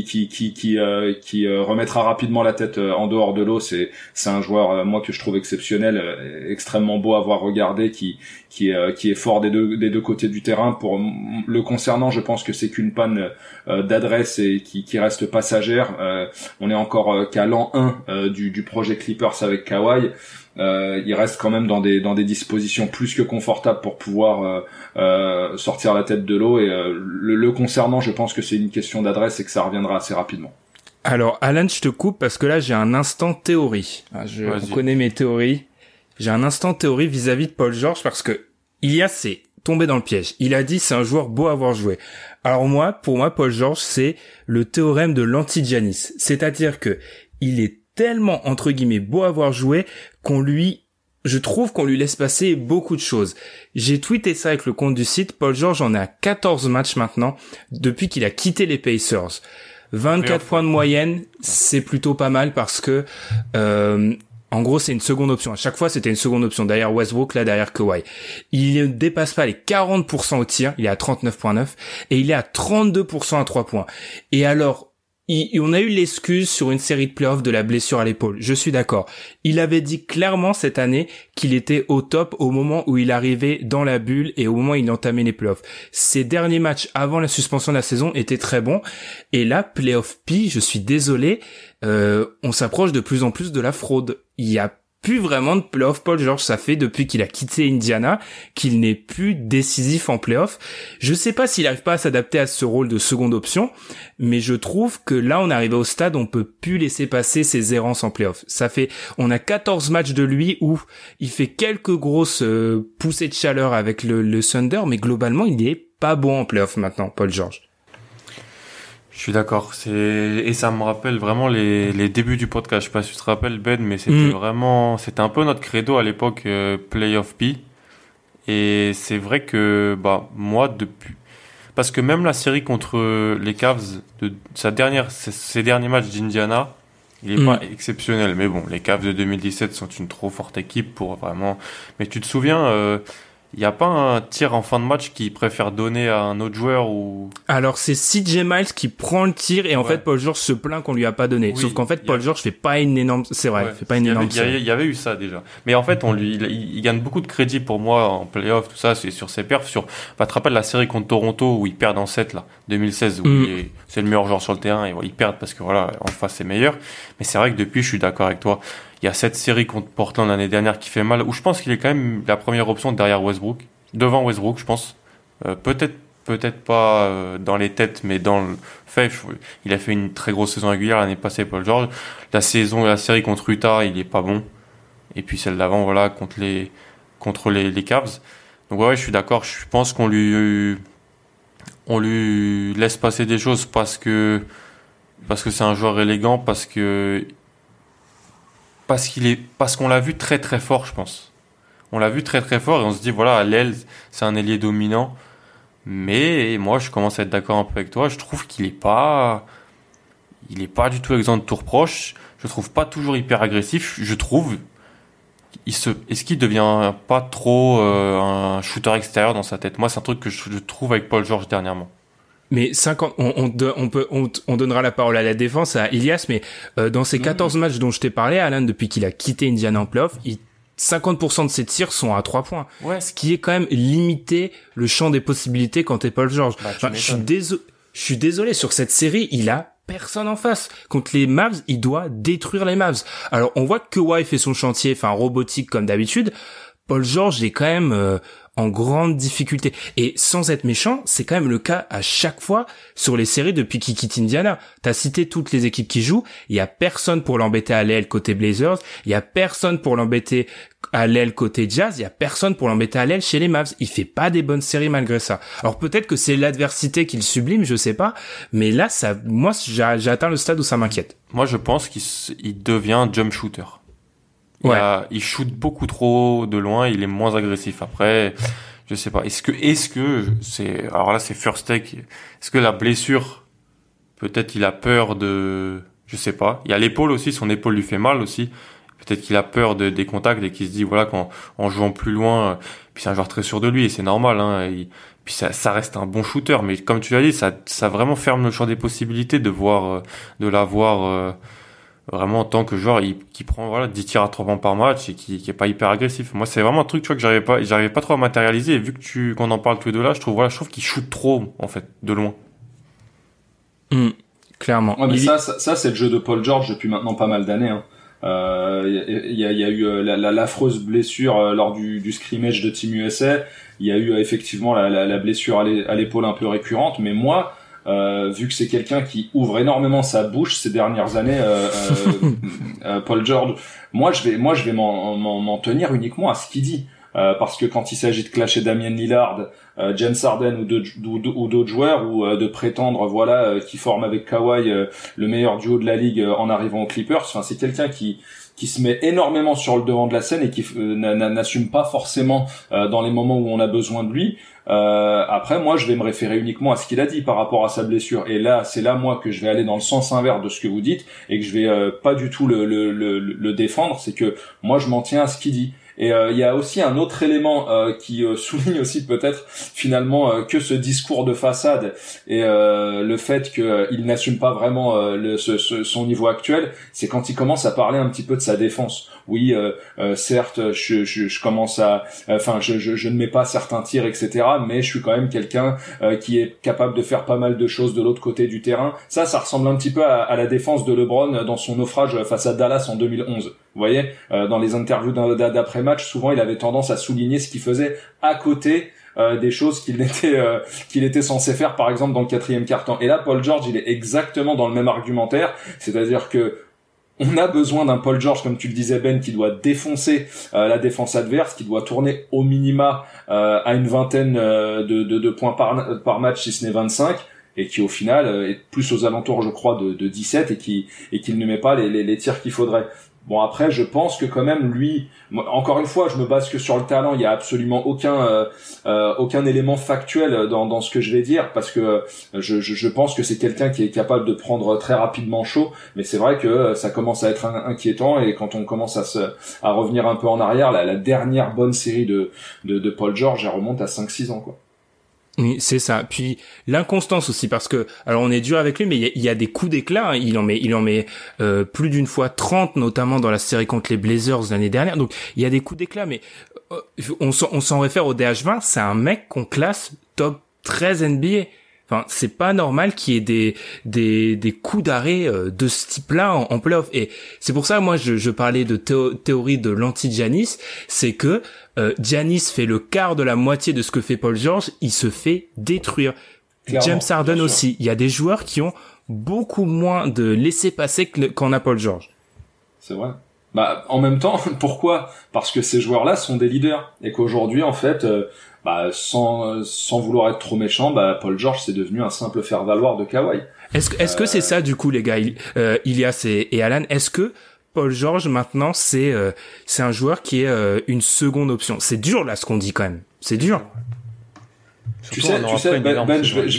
remettra rapidement la tête en dehors de l'eau. C'est un joueur moi que je trouve exceptionnel, extrêmement beau à voir regarder, qui est fort des deux côtés du terrain. Pour le concernant, je pense que c'est qu'une panne d'adresse et qui reste passagère. On est encore qu'à l'an 1 du projet Clippers avec Kawhi. Il reste quand même dans des dispositions plus que confortables pour pouvoir sortir la tête de l'eau, et le concernant, je pense que c'est une question d'adresse et que ça reviendra assez rapidement.
Alors Alan, je te coupe parce que là j'ai un instant théorie. On connaît mes théories. J'ai un instant théorie vis-à-vis de Paul George parce que Ilias s'est tombé dans le piège. Il a dit c'est un joueur beau à voir jouer. Alors pour moi Paul George c'est le théorème de l'anti-Giannis. C'est-à-dire que il est tellement entre guillemets beau à voir jouer je trouve qu'on lui laisse passer beaucoup de choses. J'ai tweeté ça avec le compte du site. Paul George en est à 14 matchs maintenant depuis qu'il a quitté les Pacers. 24 points de moyenne, c'est plutôt pas mal parce que en gros, c'est une seconde option. À chaque fois, c'était une seconde option. Derrière Westbrook, là, derrière Kawhi. Il ne dépasse pas les 40% au tir. Il est à 39,9. Et il est à 32% à 3 points. Et alors, on a eu l'excuse sur une série de playoffs de la blessure à l'épaule. Je suis d'accord. Il avait dit clairement cette année qu'il était au top au moment où il arrivait dans la bulle et au moment où il entamait les playoffs. Ses derniers matchs avant la suspension de la saison étaient très bons. Et là, playoff P, je suis désolé, on s'approche de plus en plus de la fraude. Il y a plus vraiment de playoff Paul George. Ça fait depuis qu'il a quitté Indiana qu'il n'est plus décisif en playoff. Je sais pas s'il arrive pas à s'adapter à ce rôle de seconde option, mais je trouve que là on est arrivé au stade où on peut plus laisser passer ses errances en playoff. On a 14 matchs de lui où il fait quelques grosses poussées de chaleur avec le Thunder, mais globalement il est pas bon en playoff maintenant, Paul George.
Je suis d'accord. Et ça me rappelle vraiment les débuts du podcast. Je sais pas si tu te rappelles, Ben, mais c'était un peu notre credo à l'époque, Playoff P. Et c'est vrai que, moi, parce que même la série contre les Cavs ces derniers matchs d'Indiana, il est pas exceptionnel. Mais bon, les Cavs de 2017 sont une trop forte équipe pour vraiment. Mais tu te souviens, il y a pas un tir en fin de match qu'il préfère donner à un autre joueur ou...
Alors c'est CJ Miles qui prend le tir et en fait Paul George se plaint qu'on lui a pas donné. Oui, sauf qu'en fait Paul George fait pas une énorme, c'est vrai, fait pas une énorme.
Il y avait eu ça déjà. Mais en fait il gagne beaucoup de crédit pour moi en playoff, tout ça, c'est sur ses perfs. Tu te rappelles la série contre Toronto où ils perdent en 7 là, 2016 où c'est le meilleur joueur sur le terrain et ils perdent parce que en face c'est meilleur. Mais c'est vrai que depuis je suis d'accord avec toi. Il y a cette série contre Portland l'année dernière qui fait mal, où je pense qu'il est quand même la première option derrière Westbrook, devant Westbrook, je pense. Peut-être pas dans les têtes, mais dans le fait, il a fait une très grosse saison régulière l'année passée, Paul George. La série contre Utah, il est pas bon. Et puis celle d'avant, contre les Cavs. Donc je suis d'accord. Je pense qu'on lui laisse passer des choses parce que c'est un joueur élégant, parce qu'on l'a vu très très fort, je pense. On l'a vu très très fort et on se dit à l'aile, c'est un ailier dominant. Mais moi, je commence à être d'accord un peu avec toi. Je trouve qu'il est pas du tout exempt de tout reproche. Je trouve pas toujours hyper agressif. Je trouve, est-ce qu'il devient pas trop un shooter extérieur dans sa tête? Moi, c'est un truc que je trouve avec Paul George dernièrement.
Mais 50, on donnera la parole à la défense à Ilias, mais dans ces 14 matchs dont je t'ai parlé, Alan, depuis qu'il a quitté Indiana en playoff, 50% de ses tirs sont à 3 points. Ouais. Ce qui est quand même limiter le champ des possibilités quand t'es Paul George. Je suis désolé, sur cette série, il a personne en face. Contre les Mavs, il doit détruire les Mavs. Alors, on voit que Kawhi fait son chantier, robotique comme d'habitude. Paul George est quand même en grande difficulté. Et sans être méchant, c'est quand même le cas à chaque fois sur les séries depuis qu'il quitte Indiana. T'as cité toutes les équipes qui jouent, il y a personne pour l'embêter à l'aile côté Blazers, il y a personne pour l'embêter à l'aile côté Jazz, il y a personne pour l'embêter à l'aile chez les Mavs. Il fait pas des bonnes séries malgré ça. Alors peut-être que c'est l'adversité qui le sublime, je sais pas, mais là moi j'ai atteint le stade où ça m'inquiète.
Moi je pense qu'il devient jump shooter. Il shoot beaucoup trop de loin, il est moins agressif. Après, je sais pas. Est-ce que c'est, alors là c'est first take. Est-ce que la blessure, peut-être il a peur je sais pas. Il y a l'épaule aussi, son épaule lui fait mal aussi. Peut-être qu'il a peur des contacts et qu'il se dit voilà qu'en jouant plus loin, puis c'est un joueur très sûr de lui et c'est normal hein. Puis ça reste un bon shooter, mais comme tu l'as dit, ça vraiment ferme le champ des possibilités de l'avoir vraiment en tant que joueur qui prend 10 tirs à 3 points par match et qui est pas hyper agressif. Moi c'est vraiment un truc tu vois que j'arrivais pas trop à matérialiser, et vu que qu'on en parle tous les deux là, je trouve qu'il shoot trop en fait de loin.
Clairement.
Ouais, mais ça c'est le jeu de Paul George depuis maintenant pas mal d'années hein. Il y a eu l'affreuse blessure lors du scrimmage de Team USA. Il y a eu effectivement la blessure à l'épaule un peu récurrente, mais moi vu que c'est quelqu'un qui ouvre énormément sa bouche ces dernières années, Paul George, moi je vais m'en tenir uniquement à ce qu'il dit. Parce que quand il s'agit de clasher Damian Lillard, James Harden ou d'autres joueurs, ou de prétendre qui forme avec Kawhi le meilleur duo de la ligue en arrivant aux Clippers, enfin c'est quelqu'un qui se met énormément sur le devant de la scène et qui n'assume pas forcément dans les moments où on a besoin de lui. Après moi je vais me référer uniquement à ce qu'il a dit par rapport à sa blessure, et là c'est là moi que je vais aller dans le sens inverse de ce que vous dites et que je vais pas du tout le défendre. C'est que moi je m'en tiens à ce qu'il dit. Et il y a aussi un autre élément qui souligne aussi peut-être finalement que ce discours de façade et le fait qu'il n'assume pas vraiment son niveau actuel, c'est quand il commence à parler un petit peu de sa défense. Oui, certes, je commence à, je ne mets pas certains tirs, etc. Mais je suis quand même quelqu'un qui est capable de faire pas mal de choses de l'autre côté du terrain. Ça ressemble un petit peu à la défense de LeBron dans son naufrage face à Dallas en 2011. Vous voyez, dans les interviews d'après-match, souvent il avait tendance à souligner ce qu'il faisait à côté des choses qu'il était censé faire, par exemple dans le 4e quart-temps. Et là, Paul George, il est exactement dans le même argumentaire, c'est-à-dire que on a besoin d'un Paul George, comme tu le disais Ben, qui doit défoncer la défense adverse, qui doit tourner au minima à une vingtaine de points par match, si ce n'est 25. Et qui au final est plus aux alentours, je crois, de 17 et qu'il ne met pas les tirs qu'il faudrait. Bon, après, je pense que quand même, lui, encore une fois, je me base que sur le talent. Il y a absolument aucun élément factuel dans ce que je vais dire, parce que je pense que c'est quelqu'un qui est capable de prendre très rapidement chaud. Mais c'est vrai que ça commence à être inquiétant, et quand on commence à revenir un peu en arrière, la dernière bonne série de Paul George, elle remonte à 5-6 ans, quoi.
Oui, c'est ça. Puis l'inconstance aussi, parce que alors on est dur avec lui, mais il y a des coups d'éclat. Hein. Il en met plus d'une fois 30, notamment dans la série contre les Blazers l'année dernière. Donc il y a des coups d'éclat, mais on s'en réfère au DH20. C'est un mec qu'on classe top 13 NBA. Enfin, c'est pas normal qu'il y ait des coups d'arrêt de ce type-là en playoff. Et c'est pour ça, moi, je parlais de théorie de l'anti-Giannis. C'est que Giannis fait le quart de la moitié de ce que fait Paul George. Il se fait détruire. Clairement, James Harden aussi. Il y a des joueurs qui ont beaucoup moins de laisser-passer qu'en a Paul George.
C'est vrai. Bah, en même temps, pourquoi ? Parce que ces joueurs-là sont des leaders. Et qu'aujourd'hui, en fait... sans vouloir être trop méchant, Paul George c'est devenu un simple faire-valoir de Kawhi.
Est-ce que c'est ça du coup les gars, Ilias et Alan, est-ce que Paul George maintenant c'est un joueur qui est une seconde option? C'est dur là ce qu'on dit quand même. C'est dur.
Tu sais Ben, je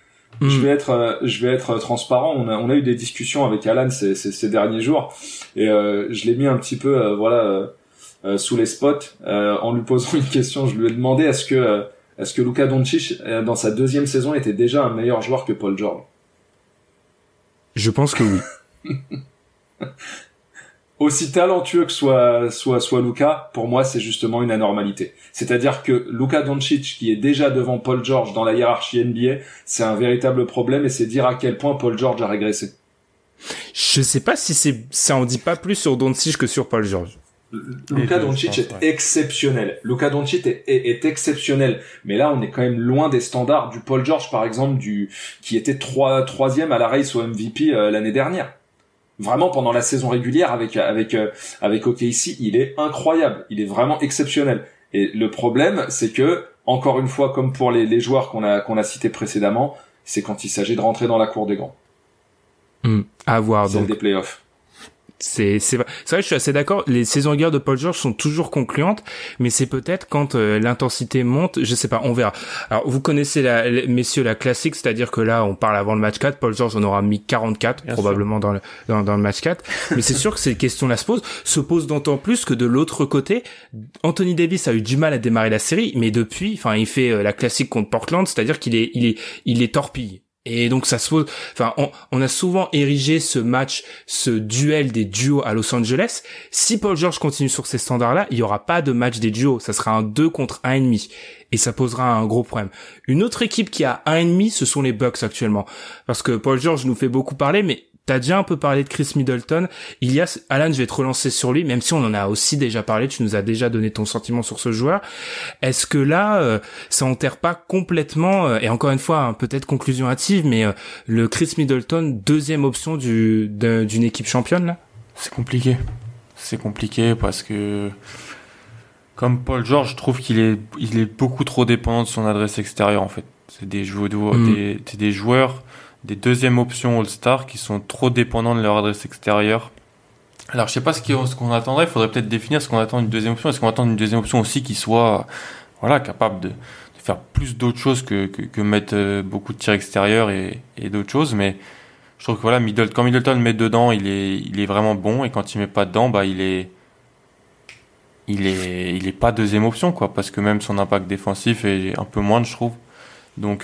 vais être transparent. On a eu des discussions avec Alan ces derniers jours, et je l'ai mis un petit peu sous les spots en lui posant une question. Je lui ai demandé est-ce que Luka Doncic dans sa 2e saison était déjà un meilleur joueur que Paul George.
Je pense que oui.
Aussi talentueux que soit Luka, pour moi c'est justement une anormalité. C'est-à-dire que Luka Doncic, qui est déjà devant Paul George dans la hiérarchie NBA, c'est un véritable problème, et c'est dire à quel point Paul George a régressé.
Je sais pas si ça en dit pas plus sur Doncic que sur Paul George.
Luka Doncic est exceptionnel. Luka Doncic est exceptionnel. Mais là, on est quand même loin des standards du Paul George, par exemple, qui était troisième à la race au MVP l'année dernière. Vraiment, pendant la saison régulière avec OKC, il est incroyable. Il est vraiment exceptionnel. Et le problème, c'est que, encore une fois, comme pour les joueurs qu'on a cités précédemment, c'est quand il s'agit de rentrer dans la cour des grands.
À voir,
celle
donc.
des playoffs.
C'est vrai, je suis assez d'accord. Les saisons régulières de Paul George sont toujours concluantes, mais c'est peut-être quand l'intensité monte, je sais pas, on verra. Alors, vous connaissez messieurs, la classique, c'est-à-dire que là, on parle avant le match 4, Paul George en aura mis 44, bien probablement dans le match 4. Mais c'est sûr que ces questions-là se posent d'autant plus que de l'autre côté, Anthony Davis a eu du mal à démarrer la série, mais depuis, enfin, il fait la classique contre Portland, c'est-à-dire qu'il est torpille. Et donc ça se pose, enfin on a souvent érigé ce duel des duos à Los Angeles. Si Paul George continue sur ces standards-là, il y aura pas de match des duos, ça sera un 2 contre 1,5 et ça posera un gros problème. Une autre équipe qui a 1,5, ce sont les Bucks actuellement, parce que Paul George nous fait beaucoup parler, mais t'as déjà un peu parlé de Chris Middleton. Alan, je vais te relancer sur lui, même si on en a aussi déjà parlé, tu nous as déjà donné ton sentiment sur ce joueur. Est-ce que là, ça enterre pas complètement, et encore une fois, peut-être conclusion hâtive, mais le Chris Middleton, deuxième option d'une équipe championne, là?
C'est compliqué parce que, comme Paul George, je trouve qu'il est beaucoup trop dépendant de son adresse extérieure, en fait. C'est des joueurs, des deuxièmes options All-Star qui sont trop dépendants de leur adresse extérieure. Alors, je sais pas ce qu'on attendrait. Il faudrait peut-être définir ce qu'on attend d'une deuxième option. Est-ce qu'on attend d'une deuxième option aussi qui soit, capable de faire plus d'autres choses que mettre beaucoup de tirs extérieurs et d'autres choses. Mais je trouve que quand Middleton met dedans, il est vraiment bon. Et quand il met pas dedans, il est pas deuxième option, quoi. Parce que même son impact défensif est un peu moindre, je trouve. Donc,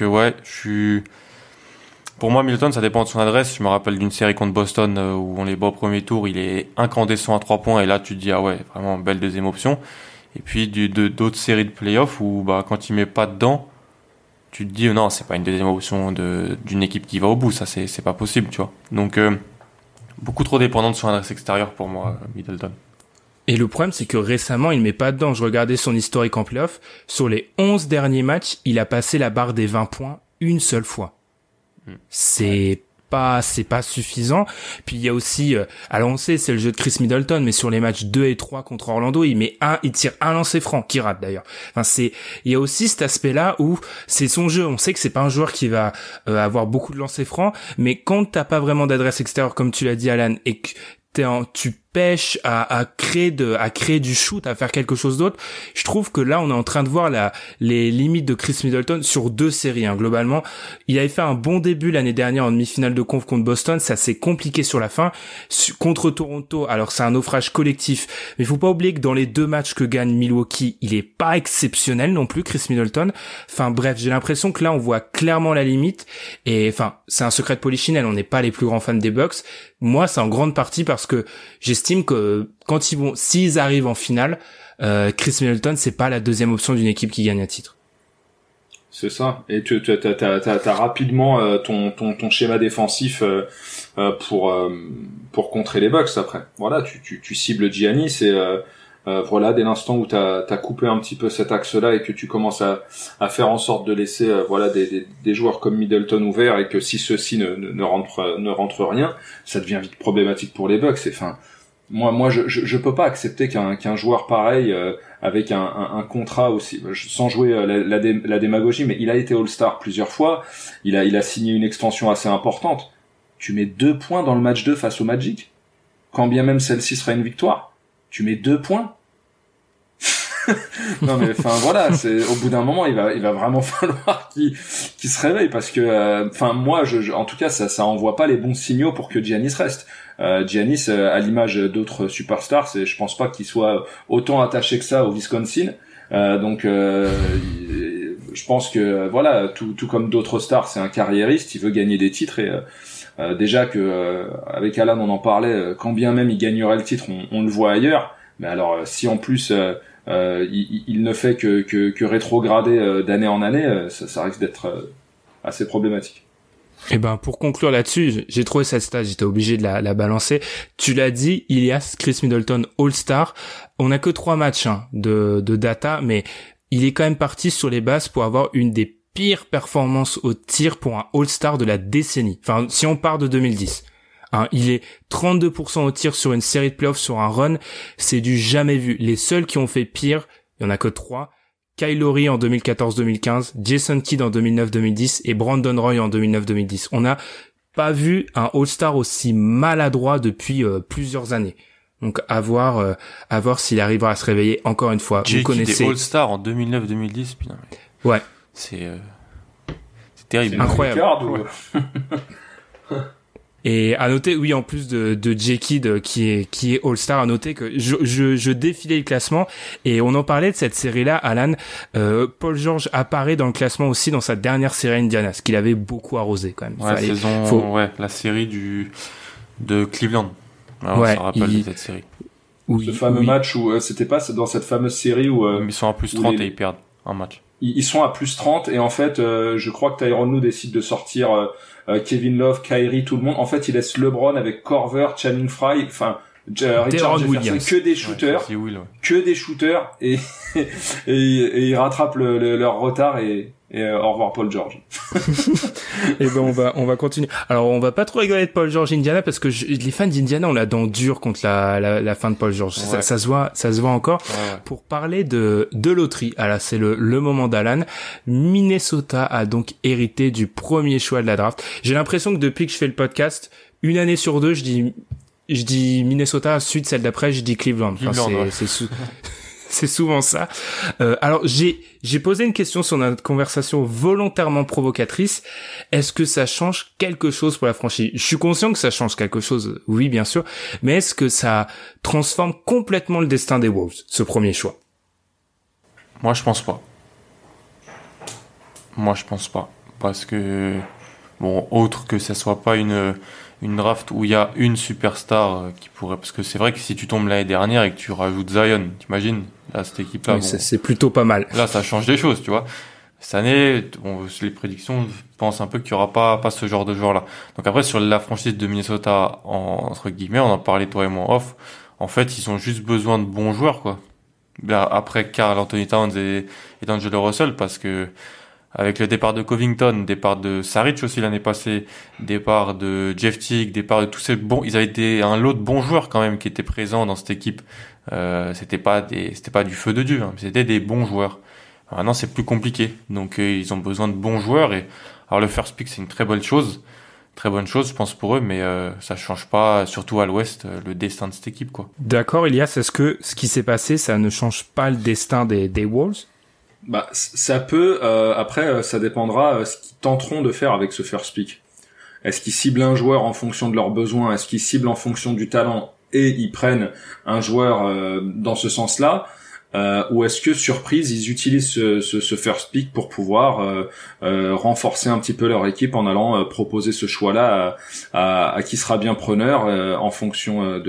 pour moi, Middleton, ça dépend de son adresse. Je me rappelle d'une série contre Boston où on les bat au premier tour, il est incandescent à 3 points et là tu te dis vraiment belle deuxième option. Et puis d'autres séries de playoffs où quand il met pas dedans, tu te dis non, c'est pas une deuxième option d'une équipe qui va au bout, ça c'est pas possible, tu vois. Donc beaucoup trop dépendant de son adresse extérieure pour moi, Middleton.
Et le problème, c'est que récemment, il met pas dedans. Je regardais son historique en playoff. Sur les 11 derniers matchs, il a passé la barre des 20 points une seule fois. C'est pas suffisant. Puis il y a aussi, alors on sait, c'est le jeu de Chris Middleton, mais sur les matchs 2 et 3 contre Orlando, il tire un lancer franc, qui rate d'ailleurs. Enfin, il y a aussi cet aspect-là où c'est son jeu. On sait que c'est pas un joueur qui va avoir beaucoup de lancers francs, mais quand t'as pas vraiment d'adresse extérieure, comme tu l'as dit, Alan, et que tu pêches à créer du shoot, à faire quelque chose d'autre. Je trouve que là, on est en train de voir les limites de Chris Middleton sur 2 séries, globalement. Il avait fait un bon début l'année dernière en demi-finale de conf contre Boston. Ça s'est compliqué sur la fin. Contre Toronto, alors c'est un naufrage collectif. Mais il faut pas oublier que dans les 2 matchs que gagne Milwaukee, il est pas exceptionnel non plus, Chris Middleton. Enfin, bref, j'ai l'impression que là, on voit clairement la limite. Et enfin, c'est un secret de polichinelle. On n'est pas les plus grands fans des Bucks. Moi, c'est en grande partie parce que j'estime que s'ils arrivent en finale, Chris Middleton, c'est pas la deuxième option d'une équipe qui gagne un titre.
C'est ça. Et t'as rapidement ton schéma défensif pour contrer les Bucks après. Voilà, tu cibles Giannis et dès l'instant où t'as coupé un petit peu cet axe-là et que tu commences à faire en sorte de laisser des joueurs comme Middleton ouverts et que si ceux-ci ne rentrent rien, ça devient vite problématique pour les Bucks. Enfin, moi je peux pas accepter qu'un joueur pareil avec un contrat aussi, sans jouer la démagogie, mais il a été All-Star plusieurs fois, il a signé une extension assez importante. Tu mets 2 points dans le match 2 face au Magic, quand bien même celle-ci serait une victoire. Tu mets 2 points. Non mais c'est au bout d'un moment il va vraiment falloir qu'il se réveille parce que moi en tout cas ça envoie pas les bons signaux pour que Giannis reste. Giannis à l'image d'autres superstars, je pense pas qu'il soit autant attaché que ça au Wisconsin. Je pense que tout comme d'autres stars, c'est un carriériste, il veut gagner des titres et déjà que avec Alan on en parlait, quand bien même il gagnerait le titre, on le voit ailleurs. Mais alors si en plus il ne fait que rétrograder d'année en année, ça risque d'être assez problématique.
Et ben pour conclure là-dessus, j'ai trouvé cette stat, j'étais obligé de la balancer. Tu l'as dit, Ilias, Chris Middleton All-Star. On a que 3 matchs de data, mais il est quand même parti sur les bases pour avoir une des pires performances au tir pour un All-Star de la décennie. Enfin, si on part de 2010. Il est 32% au tir sur une série de playoffs, sur un run. C'est du jamais vu. Les seuls qui ont fait pire, il y en a que 3. Kyle Lowry en 2014-2015, Jason Kidd en 2009-2010 et Brandon Roy en 2009-2010. On n'a pas vu un All-Star aussi maladroit depuis plusieurs années. Donc à voir s'il arrivera à se réveiller encore une fois.
Vous
connaissez
des All-Star en 2009-2010, putain.
Ouais.
C'est terrible.
Incroyable.
Ouais.
Et à noter, oui, en plus de J. Kidd qui est All-Star, à noter que je défilais le classement et on en parlait de cette série-là, Alan. Paul George apparaît dans le classement aussi dans sa dernière série à Indiana, ce qu'il avait beaucoup arrosé quand même.
Ouais, la série de Cleveland. Alors,
ouais,
ça rappelle de cette série.
Ce fameux match où c'était pas dans cette fameuse série où
ils sont à plus 30 et ils perdent un match.
Ils sont à plus 30 et en fait, je crois que Tyronn Lue décide de sortir Kevin Love, Kyrie, tout le monde. En fait, il laisse LeBron avec Korver, Channing Frye, enfin Richard Jefferson, que des shooters, que des shooters et ils rattrapent leur retard et au revoir Paul George.
Et ben on va continuer. Alors on va pas trop rigoler de Paul George Indiana parce que les fans d'Indiana ont la dent dure contre la fin de Paul George. Ouais. Ça se voit encore. Ouais. Pour parler de loterie, alors c'est le moment d'Alan. Minnesota a donc hérité du premier choix de la draft. J'ai l'impression que depuis que je fais le podcast, une année sur deux, je dis Minnesota, ensuite celle d'après je dis Cleveland. C'est souvent ça. Alors j'ai posé une question sur notre conversation volontairement provocatrice. Est-ce que ça change quelque chose pour la franchise? Je suis conscient que ça change quelque chose, oui bien sûr, mais est-ce que ça transforme complètement le destin des Wolves, ce premier choix?
Moi je pense pas. Parce que bon, autre que ça soit pas une draft où il y a une superstar qui pourrait, parce que c'est vrai que si tu tombes l'année dernière et que tu rajoutes Zion, t'imagines, là, cette équipe-là.
Oui, c'est plutôt pas mal.
Là, ça change des choses, tu vois. Cette année, les prédictions pensent un peu qu'il y aura pas ce genre de joueur-là. Donc après, sur la franchise de Minnesota, entre guillemets, on en parlait toi et moi off. En fait, ils ont juste besoin de bons joueurs, quoi. Là, après Karl Anthony Towns et D'Angelo Russell, parce que, avec le départ de Covington, départ de Saric aussi l'année passée, départ de Jeff Teague, départ de tous ces bons, ils avaient un lot de bons joueurs quand même qui étaient présents dans cette équipe. C'était pas du feu de Dieu, hein, c'était des bons joueurs. Alors maintenant c'est plus compliqué, donc ils ont besoin de bons joueurs et alors le first pick c'est une très bonne chose, je pense pour eux, mais ça change pas, surtout à l'Ouest, le destin de cette équipe, quoi.
D'accord, Elias, est-ce que ce qui s'est passé, ça ne change pas le destin des Wolves?
Bah, ça peut. Après, ça dépendra ce qu'ils tenteront de faire avec ce first pick. Est-ce qu'ils ciblent un joueur en fonction de leurs besoins? Est-ce qu'ils ciblent en fonction du talent et ils prennent un joueur dans ce sens-là? Ou est-ce que, surprise, ils utilisent ce first pick pour pouvoir renforcer un petit peu leur équipe en allant proposer ce choix-là à qui sera bien preneur en fonction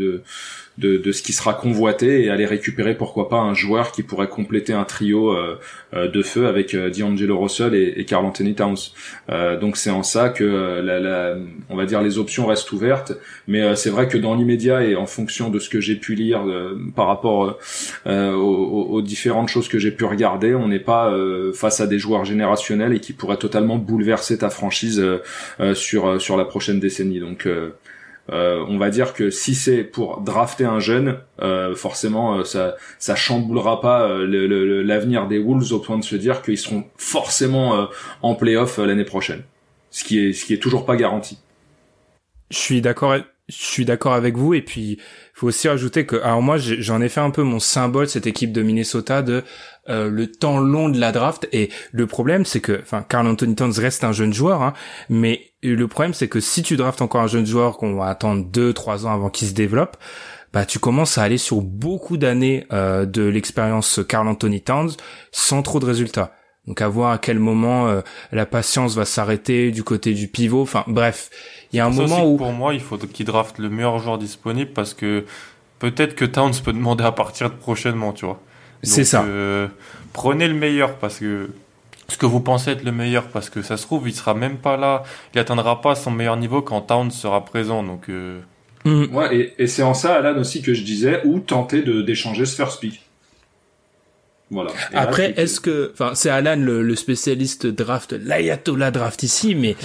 de ce qui sera convoité et aller récupérer pourquoi pas un joueur qui pourrait compléter un trio de feu avec D'Angelo Russell et Karl Anthony Towns. Donc c'est en ça que on va dire les options restent ouvertes, mais c'est vrai que dans l'immédiat et en fonction de ce que j'ai pu lire par rapport aux différentes choses que j'ai pu regarder, on n'est pas face à des joueurs générationnels et qui pourraient totalement bouleverser ta franchise sur la prochaine décennie. Donc on va dire que si c'est pour drafter un jeune, forcément ça chamboulera pas l'avenir des Wolves au point de se dire qu'ils seront forcément en play-off l'année prochaine, ce qui est toujours pas garanti.
Je suis d'accord avec vous, et puis faut aussi rajouter que, alors moi j'en ai fait un peu mon symbole, cette équipe de Minnesota, de le temps long de la draft, et le problème c'est que, enfin, Karl Anthony Towns reste un jeune joueur, hein, mais le problème c'est que si tu draftes encore un jeune joueur qu'on va attendre 2-3 ans avant qu'il se développe, bah tu commences à aller sur beaucoup d'années de l'expérience Karl Anthony Towns sans trop de résultats. Donc à voir à quel moment la patience va s'arrêter du côté du pivot. Enfin bref, il y a un moment où...
Pour moi, il faut qu'il drafte le meilleur joueur disponible, parce que peut-être que Towns peut demander à partir prochainement, tu vois.
C'est ça.
Prenez le meilleur, parce que ce que vous pensez être le meilleur, parce que ça se trouve, il sera même pas là, il atteindra pas son meilleur niveau quand Towns sera présent, donc
Ouais, et c'est en ça, Alan, aussi, que je disais, ou tenter d'échanger ce first pick. Voilà. Et
après,
là,
est-ce que, enfin, c'est Alan le spécialiste draft, l'ayatollah draft ici, mais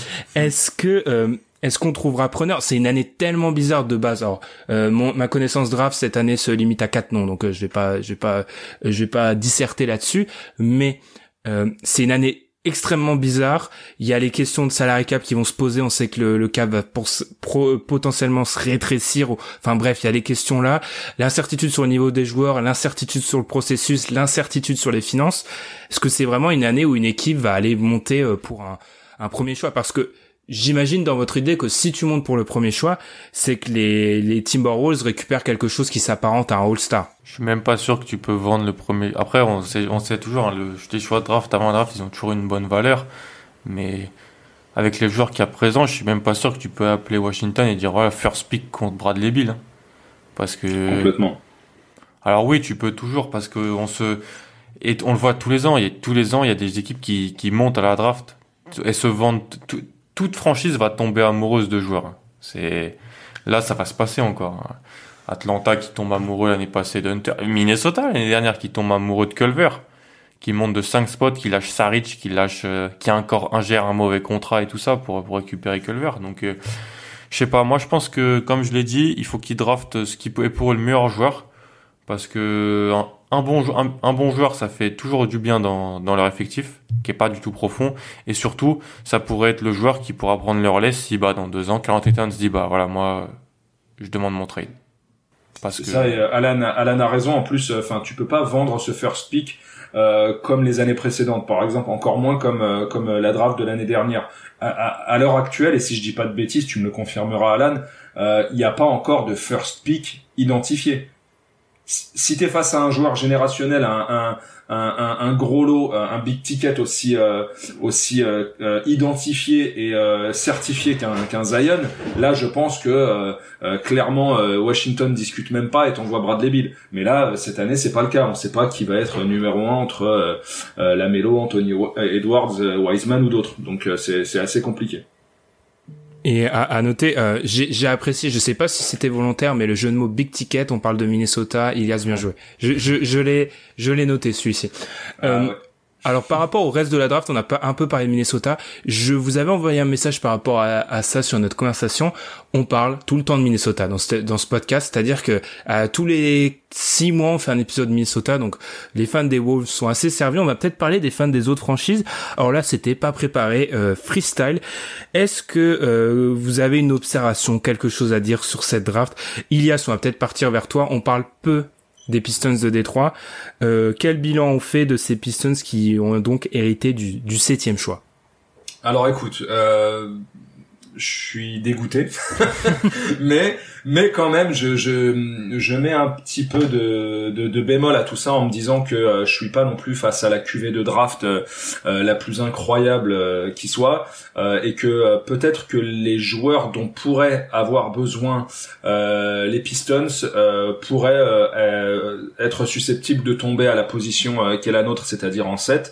est-ce qu'on trouvera preneur? C'est une année tellement bizarre de base. Alors, ma connaissance draft cette année se limite à 4 noms, donc je vais pas disserter là-dessus, mais c'est une année extrêmement bizarre. Il y a les questions de salary cap qui vont se poser. On sait que le cap va potentiellement se rétrécir. Enfin bref, il y a les questions là. L'incertitude sur le niveau des joueurs, l'incertitude sur le processus, l'incertitude sur les finances. Est-ce que c'est vraiment une année où une équipe va aller monter pour un premier choix? Parce que j'imagine dans votre idée que si tu montes pour le premier choix, c'est que les Timberwolves récupèrent quelque chose qui s'apparente à un All-Star.
je suis même pas sûr que tu peux vendre le premier. Après, on sait toujours, hein, les choix de draft avant draft, ils ont toujours une bonne valeur, mais avec les joueurs qu'il y a présents, je suis même pas sûr que tu peux appeler Washington et dire voilà, first pick contre Bradley Beal, hein. Parce que
complètement.
alors oui, tu peux toujours, parce que on le voit tous les ans, il y a des équipes qui montent à la draft et se vendent. Toute franchise va tomber amoureuse de joueurs. Là, ça va se passer encore. Atlanta qui tombe amoureux l'année passée d'Hunter. Minnesota l'année dernière qui tombe amoureux de Culver, qui monte de 5 spots, qui lâche Saric, qui a encore ingère un mauvais contrat et tout ça pour récupérer Culver. Donc, je sais pas. Moi, je pense que, comme je l'ai dit, il faut qu'ils draftent ce qui est pour eux le meilleur joueur, parce que un bon joueur, ça fait toujours du bien dans leur effectif, qui est pas du tout profond, et surtout, ça pourrait être le joueur qui pourra prendre le relais si, dans 2 ans, Karl-Anthony Towns se dit, voilà, moi, je demande mon trade. Parce que
ça, et Alan a raison. En plus, tu peux pas vendre ce first pick comme les années précédentes, par exemple, encore moins comme la draft de l'année dernière. À l'heure actuelle, et si je dis pas de bêtises, tu me le confirmeras, Alan, il n'y a pas encore de first pick identifié. Si t'es face à un joueur générationnel, un gros lot, un big ticket aussi identifié et certifié qu'un Zion, là je pense que clairement Washington discute même pas et t'envoie Bradley Beal. Mais là cette année c'est pas le cas, on sait pas qui va être numéro 1 entre Lamelo, Anthony Edwards, Wiseman ou d'autres. Donc c'est assez compliqué.
Et à noter, j'ai apprécié, je sais pas si c'était volontaire, mais le jeu de mots big ticket, on parle de Minnesota, Ilias, bien joué. Je l'ai noté celui-ci.
Ouais.
Alors par rapport au reste de la draft, on a pas un peu parlé de Minnesota. Je vous avais envoyé un message par rapport à ça sur notre conversation. On parle tout le temps de Minnesota dans ce podcast, c'est-à-dire que tous les 6 mois on fait un épisode de Minnesota, donc les fans des Wolves sont assez servis. On va peut-être parler des fans des autres franchises. Alors là, c'était pas préparé, freestyle. Est-ce que vous avez une observation, quelque chose à dire sur cette draft? Ilias, on va peut-être partir vers toi. On parle peu des Pistons de Détroit. Quel bilan on fait de ces Pistons qui ont donc hérité du 7e choix?
Alors écoute, je suis dégoûté, mais quand même, je mets un petit peu de bémol à tout ça en me disant que je suis pas non plus face à la cuvée de draft la plus incroyable qui soit, et que peut-être que les joueurs dont pourraient avoir besoin les Pistons pourraient être susceptibles de tomber à la position qui est la nôtre, c'est-à-dire en 7.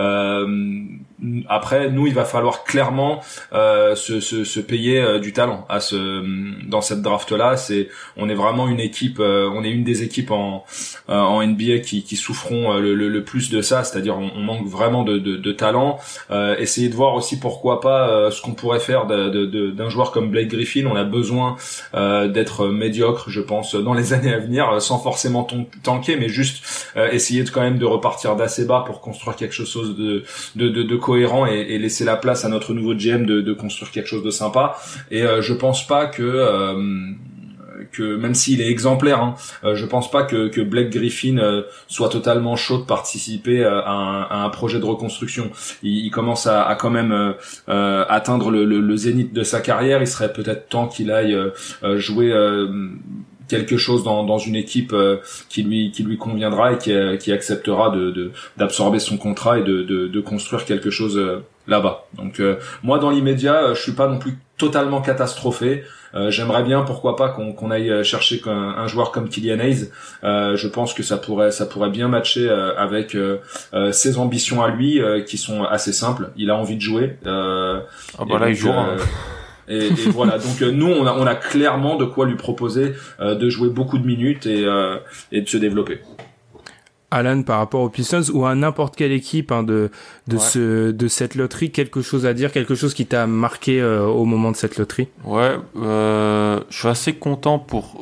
Après, nous, il va falloir clairement se payer du talent dans cette draft-là. On est vraiment une équipe, on est une des équipes en NBA qui souffront le plus de ça, c'est-à-dire on manque vraiment de talent. Essayer de voir aussi pourquoi pas ce qu'on pourrait faire d'un joueur comme Blake Griffin. On a besoin d'être médiocre, je pense, dans les années à venir, sans forcément tanker, mais juste essayer quand même de repartir d'assez bas pour construire quelque chose de cohérent et laisser la place à notre nouveau GM de construire quelque chose de sympa. Et je pense pas que même s'il est exemplaire, je pense pas que Blake Griffin soit totalement chaud de participer à un projet de reconstruction. Il commence à quand même atteindre le zénith de sa carrière. Il serait peut-être temps qu'il aille jouer quelque chose dans une équipe qui lui conviendra et qui acceptera d'absorber son contrat et de construire quelque chose là-bas. Donc moi dans l'immédiat, je suis pas non plus totalement catastrophé. J'aimerais bien, pourquoi pas, qu'on aille chercher un joueur comme Killian Hayes. Je pense que ça pourrait bien matcher avec ses ambitions à lui, qui sont assez simples. Il a envie de jouer.
Là il joue.
Et voilà. Donc nous, on a clairement de quoi lui proposer de jouer beaucoup de minutes et de se développer.
Alan, par rapport aux Pistons ou à n'importe quelle équipe de cette loterie, quelque chose à dire, quelque chose qui t'a marqué au moment de cette loterie?
Ouais, je suis assez content pour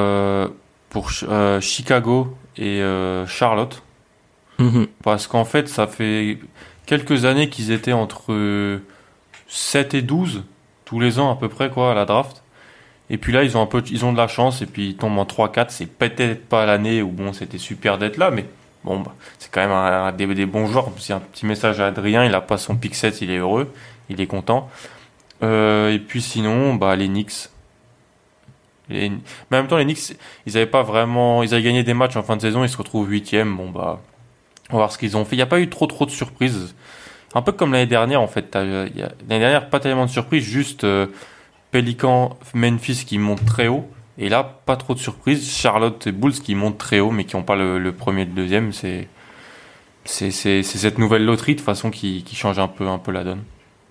Chicago et Charlotte, parce qu'en fait ça fait quelques années qu'ils étaient entre 7 et 12 tous les ans à peu près quoi à la draft. Et puis là, ils ont de la chance, et puis ils tombent en 3-4. C'est peut-être pas l'année où c'était super d'être là, mais bon, c'est quand même des bons joueurs. C'est un petit message à Adrien, il a pas son pick 7, il est heureux, il est content. Et puis sinon, les Knicks. Mais en même temps, les Knicks, ils avaient gagné des matchs en fin de saison, ils se retrouvent 8e. On va voir ce qu'ils ont fait. Il n'y a pas eu trop de surprises. Un peu comme l'année dernière, en fait. L'année dernière, pas tellement de surprises, juste Pelicans, Memphis qui montent très haut. Et là, pas trop de surprises. Charlotte et Bulls qui montent très haut, mais qui n'ont pas le premier et le deuxième. C'est cette nouvelle loterie, de façon, qui change un peu la donne.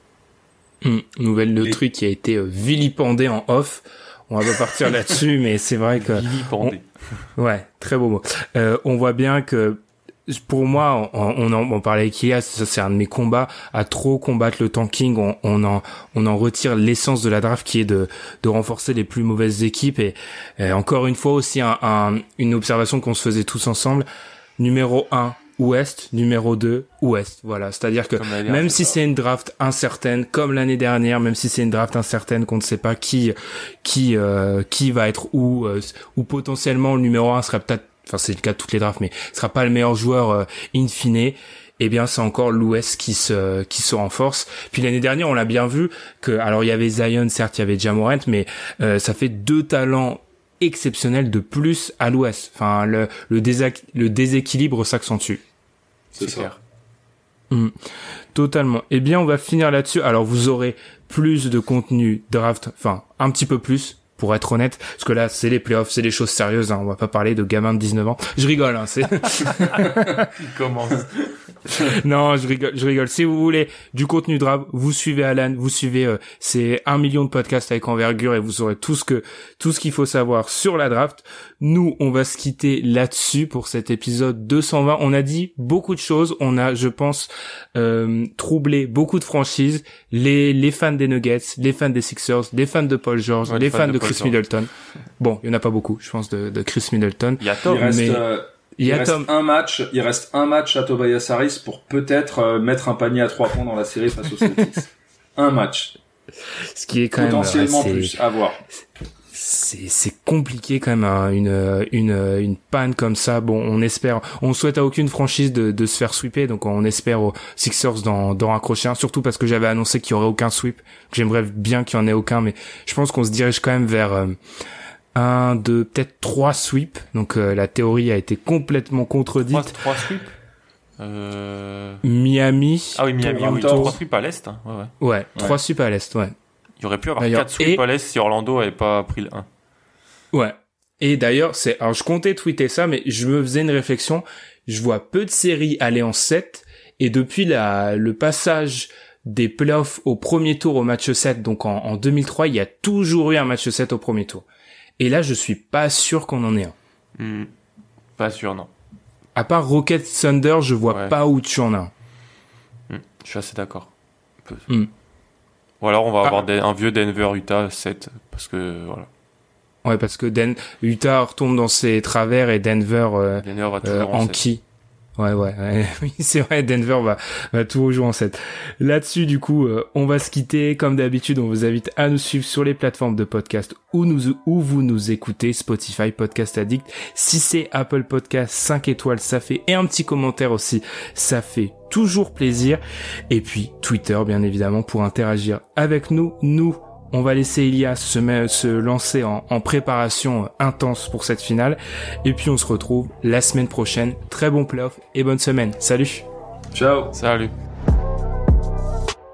Nouvelle loterie qui a été vilipendée en off. On va pas partir là-dessus, mais c'est vrai que...
Vilipendée.
Ouais, très beau mot. On voit bien que, pour moi, on parlait avec Ilias, ça c'est un de mes combats, à trop combattre le tanking, on en retire l'essence de la draft qui est de renforcer les plus mauvaises équipes, et encore une fois aussi une observation qu'on se faisait tous ensemble, numéro 1 Ouest, numéro 2 Ouest, voilà, c'est-à-dire que même si c'est une draft incertaine, comme l'année dernière, même si c'est une draft incertaine qu'on ne sait pas qui va être où, ou potentiellement le numéro 1 sera peut-être, enfin c'est le cas de toutes les drafts, mais sera pas le meilleur joueur in fine, eh bien c'est encore l'Ouest qui se renforce. Puis l'année dernière, on l'a bien vu que, alors il y avait Zion, certes, il y avait Ja Morant, mais ça fait 2 talents exceptionnels de plus à l'Ouest. Enfin le déséquilibre s'accentue.
C'est ça.
Totalement. Eh bien, on va finir là-dessus. Alors, vous aurez plus de contenu draft, enfin, un petit peu plus, pour être honnête, parce que là, c'est les playoffs, c'est les choses sérieuses, hein. On va pas parler de gamins de 19 ans. Je rigole, hein, c'est...
Il commence.
Non, je rigole. Si vous voulez du contenu draft, vous suivez Alan, vous suivez, c'est 1 million de podcasts avec envergure, et vous aurez tout ce qu'il faut savoir sur la draft. Nous, on va se quitter là-dessus pour cet épisode 220. On a dit beaucoup de choses. On a, je pense, troublé beaucoup de franchises. Les fans des Nuggets, les fans des Sixers, les fans de Paul George, les fans de Chris Middleton. Bon, il y en a pas beaucoup, je pense, de Chris Middleton.
Il y a Tom, il reste un match à Tobias Harris pour peut-être mettre un panier à 3 points dans la série face aux Celtics. Un match.
Ce qui est quand
potentiellement plus à voir.
C'est compliqué quand même, une panne comme ça. Bon, on souhaite à aucune franchise de se faire sweeper, donc on espère aux Sixers d'en raccrocher un, surtout parce que j'avais annoncé qu'il y aurait aucun sweep. J'aimerais bien qu'il y en ait aucun, mais je pense qu'on se dirige quand même vers 1, 2, peut-être 3 sweeps. Donc la théorie a été complètement contredite.
3 sweeps.
Miami.
Ah oui, Miami, oui, 3 sweeps à l'est. Hein.
Ouais, 3 sweeps à l'est, ouais.
Il y aurait pu avoir 4 sweeps à l'est si Orlando avait pas pris le 1.
Ouais. Et d'ailleurs, alors je comptais tweeter ça, mais je me faisais une réflexion. Je vois peu de séries aller en 7, et depuis le passage des playoffs au premier tour au match 7, donc en 2003, il y a toujours eu un match 7 au premier tour. Et là, je suis pas sûr qu'on en ait un.
Pas sûr, non.
À part Rocket Thunder, je vois pas où tu en as un.
Je suis assez d'accord. Ou alors on va avoir un vieux Denver-Utah 7, parce que voilà.
Ouais, parce que Utah retombe dans ses travers, et Denver
va toujours en
qui. Ouais, oui, c'est vrai, Denver va toujours jouer en 7. Là-dessus, du coup, on va se quitter. Comme d'habitude, on vous invite à nous suivre sur les plateformes de podcast où vous nous écoutez, Spotify, Podcast Addict. Si c'est Apple Podcast, 5 étoiles, ça fait, et un petit commentaire aussi, ça fait toujours plaisir. Et puis, Twitter, bien évidemment, pour interagir avec nous. On va laisser Ilias se lancer en préparation intense pour cette finale. Et puis on se retrouve la semaine prochaine. Très bon playoff et bonne semaine. Salut.
Ciao.
Salut.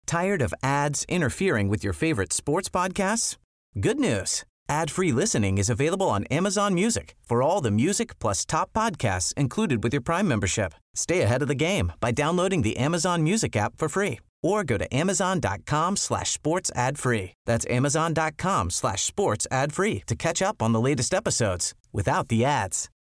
Tired of ads interfering with your favorite sports podcasts? Good news. Ad-free listening is available on Amazon Music for all the music plus top podcasts included with your Prime membership. Stay ahead of the game by downloading the Amazon Music app for free or go to amazon.com/sports ad free. That's amazon.com/sports ad free to catch up on the latest episodes without the ads.